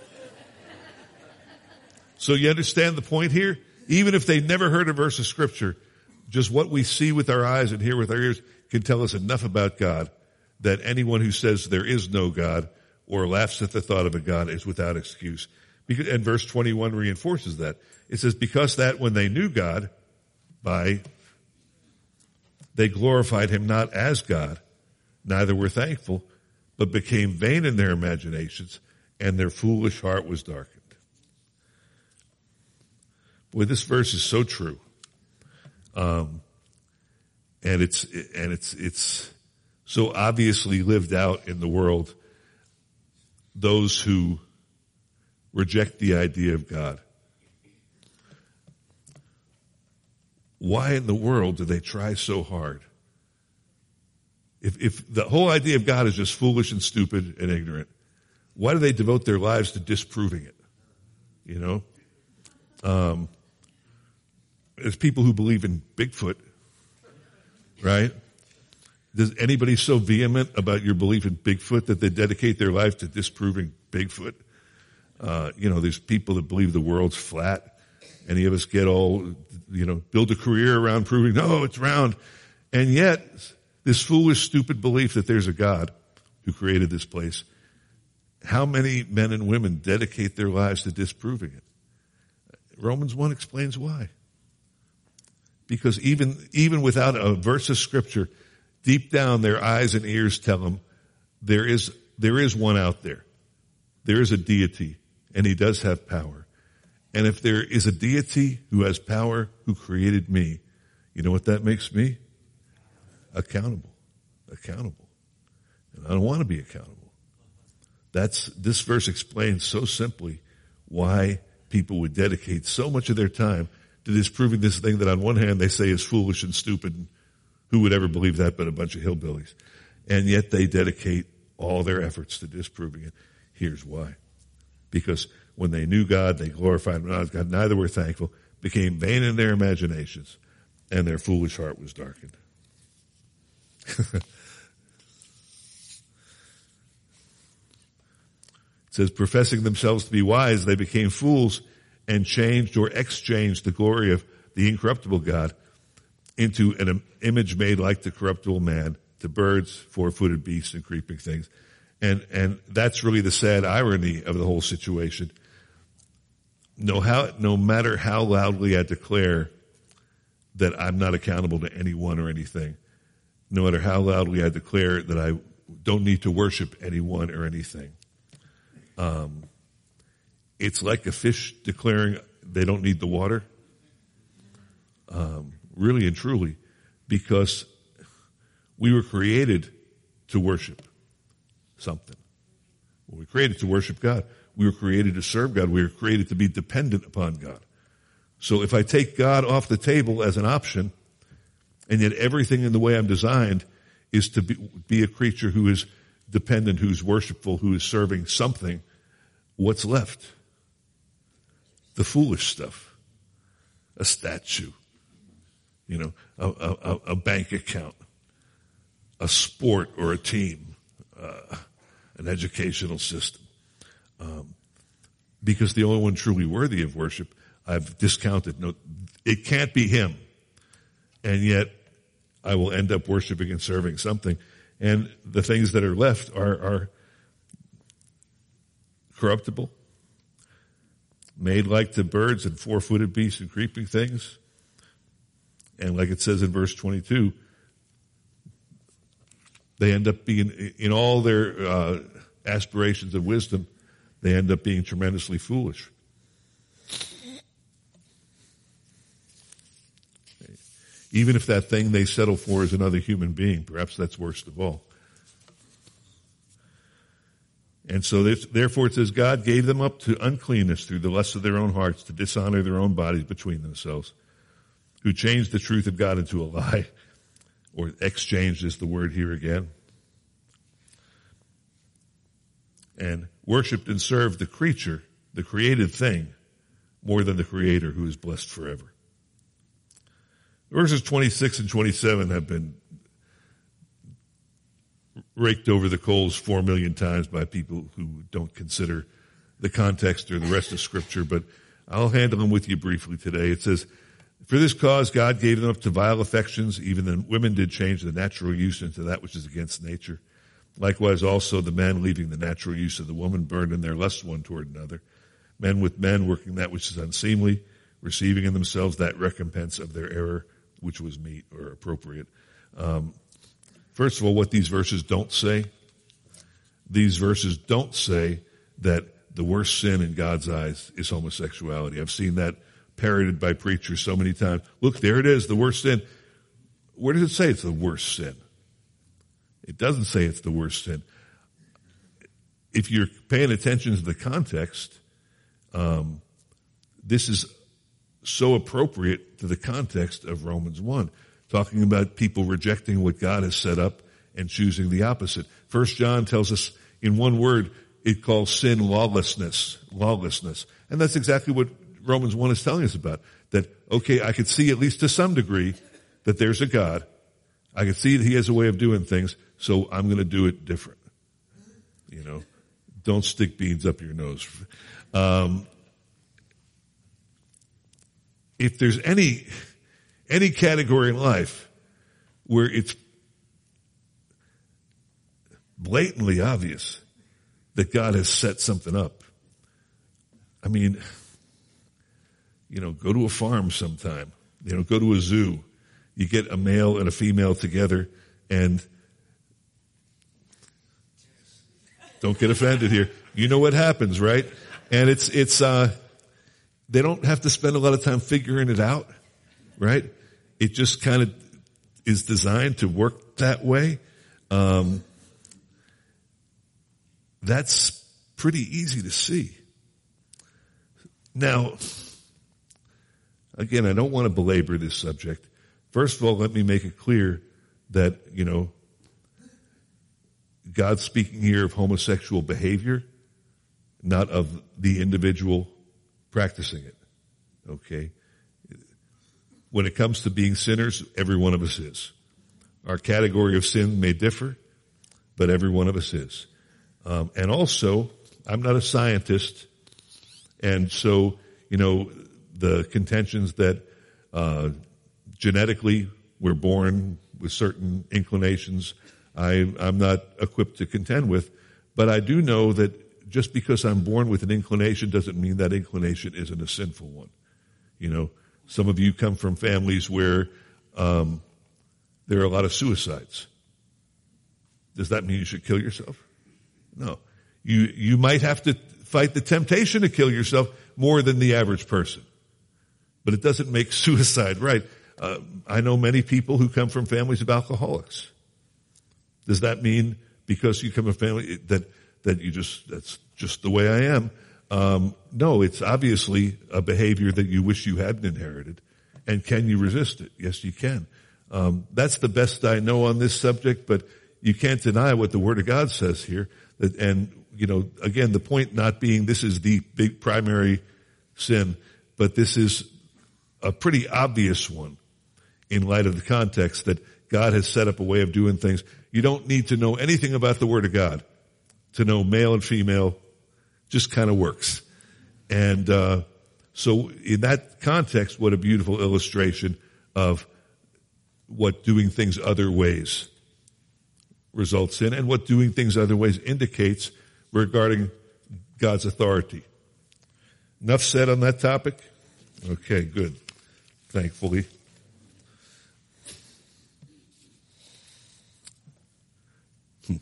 Speaker 3: So you understand the point here? Even if they never heard a verse of Scripture, just what we see with our eyes and hear with our ears can tell us enough about God that anyone who says there is no God or laughs at the thought of a God is without excuse. Because, and verse twenty-one reinforces that. It says, because that when they knew God, by they glorified him not as God, neither were thankful, but became vain in their imaginations, and their foolish heart was darkened. Boy, this verse is so true. Um, and it's, and it's, it's so obviously lived out in the world. Those who reject the idea of God. Why in the world do they try so hard? If, if the whole idea of God is just foolish and stupid and ignorant, why do they devote their lives to disproving it? You know? Um, there's people who believe in Bigfoot, right? Does anybody so vehement about your belief in Bigfoot that they dedicate their life to disproving Bigfoot? Uh, you know, there's people that believe the world's flat. Any of us get all, you know, build a career around proving, no, it's round. And yet, this foolish, stupid belief that there's a God who created this place, how many men and women dedicate their lives to disproving it? Romans one explains why. Because even, even without a verse of Scripture, deep down their eyes and ears tell them there is, there is one out there. There is a deity, and he does have power. And if there is a deity who has power, who created me, you know what that makes me? Accountable. Accountable. And I don't want to be accountable. That's, this verse explains so simply why people would dedicate so much of their time to disproving this thing that on one hand they say is foolish and stupid, and who would ever believe that but a bunch of hillbillies? And yet they dedicate all their efforts to disproving it. Here's why. Because when they knew God, they glorified him not as God, neither were thankful, became vain in their imaginations, and their foolish heart was darkened. It says, professing themselves to be wise, they became fools and changed or exchanged the glory of the incorruptible God into an image made like the corruptible man, to birds, four-footed beasts, and creeping things. And, and that's really the sad irony of the whole situation. No, how, no matter how loudly I declare that I'm not accountable to anyone or anything, no matter how loudly I declare that I don't need to worship anyone or anything, um, it's like a fish declaring they don't need the water. Um, really and truly, because we were created to worship something. Well, we were created to worship God. We were created to serve God. We were created to be dependent upon God. So if I take God off the table as an option, and yet everything in the way I'm designed is to be, be a creature who is dependent, who's worshipful, who is serving something, what's left? The foolish stuff. A statue. You know, a, a, a bank account. A sport or a team. Uh, an educational system. Um, because the only one truly worthy of worship, I've discounted. No, it can't be him. And yet, I will end up worshiping and serving something. And the things that are left are, are corruptible, made like to birds and four-footed beasts and creeping things. And like it says in verse twenty-two, they end up being, in all their uh, aspirations of wisdom, they end up being tremendously foolish. Even if that thing they settle for is another human being, perhaps that's worst of all. And so therefore it says God gave them up to uncleanness through the lusts of their own hearts to dishonor their own bodies between themselves, who changed the truth of God into a lie, or exchanged is the word here again, and worshipped and served the creature, the created thing, more than the Creator who is blessed forever. Verses twenty-six and twenty-seven have been raked over the coals four million times by people who don't consider the context or the rest of Scripture, but I'll handle them with you briefly today. It says, for this cause God gave them up to vile affections, even the women did change the natural use into that which is against nature. Likewise also the men, leaving the natural use of the woman, burned in their lust one toward another. Men with men, working that which is unseemly, receiving in themselves that recompense of their error, which was meet or appropriate. Um, first of all, what these verses don't say, these verses don't say that the worst sin in God's eyes is homosexuality. I've seen that parroted by preachers so many times. Look, there it is, the worst sin. Where does it say it's the worst sin? It doesn't say it's the worst sin. If you're paying attention to the context, um, this is so appropriate to the context of Romans one, talking about people rejecting what God has set up and choosing the opposite. First John tells us in one word, it calls sin lawlessness, lawlessness. And that's exactly what Romans one is telling us about. That, okay, I could see at least to some degree that there's a God. I could see that he has a way of doing things, so I'm going to do it different. You know, don't stick beans up your nose. Um, if there's any, any category in life where it's blatantly obvious that God has set something up, I mean, you know, go to a farm sometime, you know, go to a zoo. You get a male and a female together, and don't get offended here. You know what happens, right? And it's, it's, uh, they don't have to spend a lot of time figuring it out, right? It just kind of is designed to work that way. Um, that's pretty easy to see. Now, again, I don't want to belabor this subject. First of all, let me make it clear that, you know, God's speaking here of homosexual behavior, not of the individual practicing it. Okay? When it comes to being sinners, every one of us is. Our category of sin may differ, but every one of us is. Um, and also, I'm not a scientist, and so, you know, the contentions that uh genetically we're born with certain inclinations, I, I'm not equipped to contend with, but I do know that just because I'm born with an inclination doesn't mean that inclination isn't a sinful one. You know, some of you come from families where um there are a lot of suicides. Does that mean you should kill yourself? No. You, you might have to fight the temptation to kill yourself more than the average person. But it doesn't make suicide right. Uh, I know many people who come from families of alcoholics. Does that mean because you come from a family that, that you just, that's just the way I am? Um, no, it's obviously a behavior that you wish you hadn't inherited. And can you resist it? Yes, you can. Um, that's the best I know on this subject, but you can't deny what the Word of God says here. That, and, you know, again, the point not being this is the big primary sin, but this is a pretty obvious one in light of the context that God has set up a way of doing things. You don't need to know anything about the Word of God to know male and female just kind of works. And uh so in that context, what a beautiful illustration of what doing things other ways results in and what doing things other ways indicates regarding God's authority. Enough said on that topic? Okay, good. Thankfully. Hmm.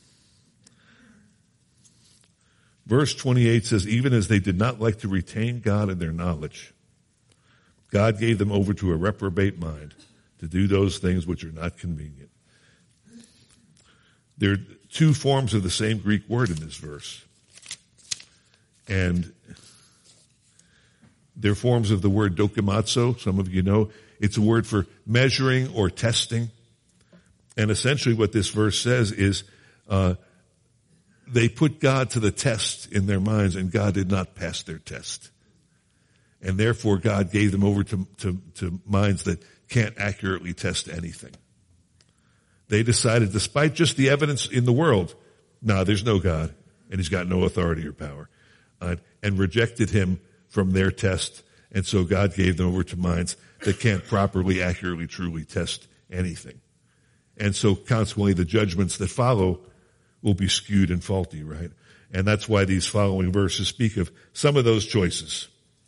Speaker 3: Verse twenty-eight says, even as they did not like to retain God in their knowledge, God gave them over to a reprobate mind to do those things which are not convenient. There are two forms of the same Greek word in this verse. And they're forms of the word dokimazo. Some of you know it's a word for measuring or testing. And essentially what this verse says is, uh, they put God to the test in their minds and God did not pass their test. And therefore God gave them over to, to, to minds that can't accurately test anything. They decided, despite just the evidence in the world, nah, there's no God and he's got no authority or power, uh, and rejected him from their test. And so God gave them over to minds that can't properly, accurately, truly test anything. And so consequently the judgments that follow will be skewed and faulty, right? And that's why these following verses speak of some of those choices.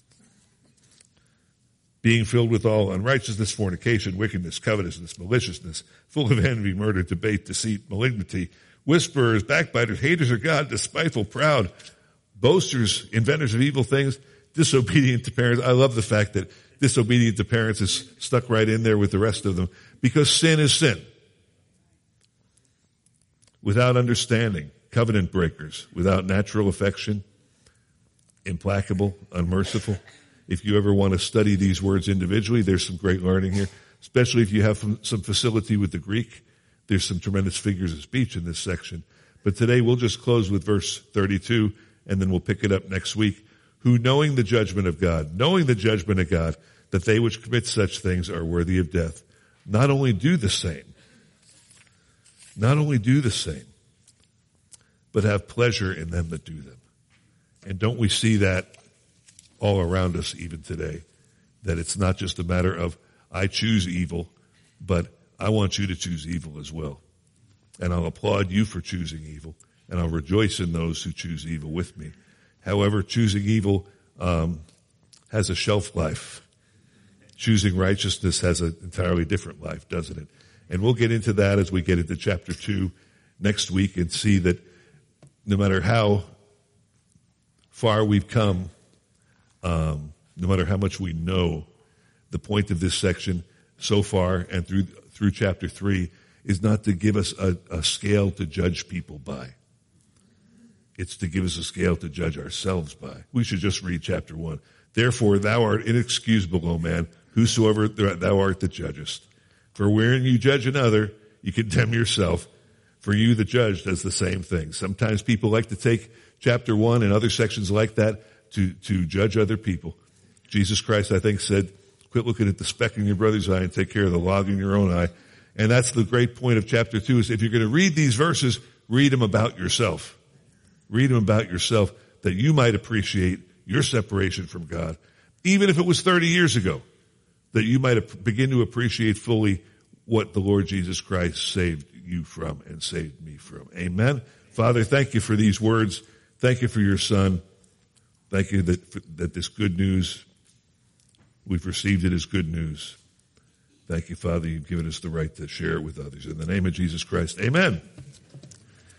Speaker 3: Being filled with all unrighteousness, fornication, wickedness, covetousness, maliciousness, full of envy, murder, debate, deceit, malignity, whisperers, backbiters, haters of God, despiteful, proud, boasters, inventors of evil things, disobedient to parents. I love the fact that disobedient to parents is stuck right in there with the rest of them, because sin is sin. Without understanding, covenant breakers, without natural affection, implacable, unmerciful. If you ever want to study these words individually, there's some great learning here, especially if you have some facility with the Greek. There's some tremendous figures of speech in this section. But today we'll just close with verse thirty-two, and then we'll pick it up next week. Who, knowing the judgment of God, knowing the judgment of God, that they which commit such things are worthy of death, not only do the same, not only do the same, but have pleasure in them that do them. And don't we see that all around us even today? That it's not just a matter of, I choose evil, but I want you to choose evil as well. And I'll applaud you for choosing evil, and I'll rejoice in those who choose evil with me. However, choosing evil um, has a shelf life. Choosing righteousness has an entirely different life, doesn't it? And we'll get into that as we get into chapter two next week and see that no matter how far we've come, um, no matter how much we know, the point of this section so far and through through chapter three is not to give us a, a scale to judge people by. It's to give us a scale to judge ourselves by. We should just read chapter one. Therefore thou art inexcusable, O man, whosoever thou art that judgest. For wherein you judge another, you condemn yourself. For you, the judge, does the same thing. Sometimes people like to take chapter one and other sections like that to, to judge other people. Jesus Christ, I think, said, quit looking at the speck in your brother's eye and take care of the log in your own eye. And that's the great point of chapter two, is if you're going to read these verses, read them about yourself. Read them about yourself, that you might appreciate your separation from God, even if it was thirty years ago, that you might begin to appreciate fully what the Lord Jesus Christ saved you from and saved me from. Amen. Father, thank you for these words. Thank you for your Son. Thank you that, that this good news, we've received it as good news. Thank you, Father, you've given us the right to share it with others. In the name of Jesus Christ, amen.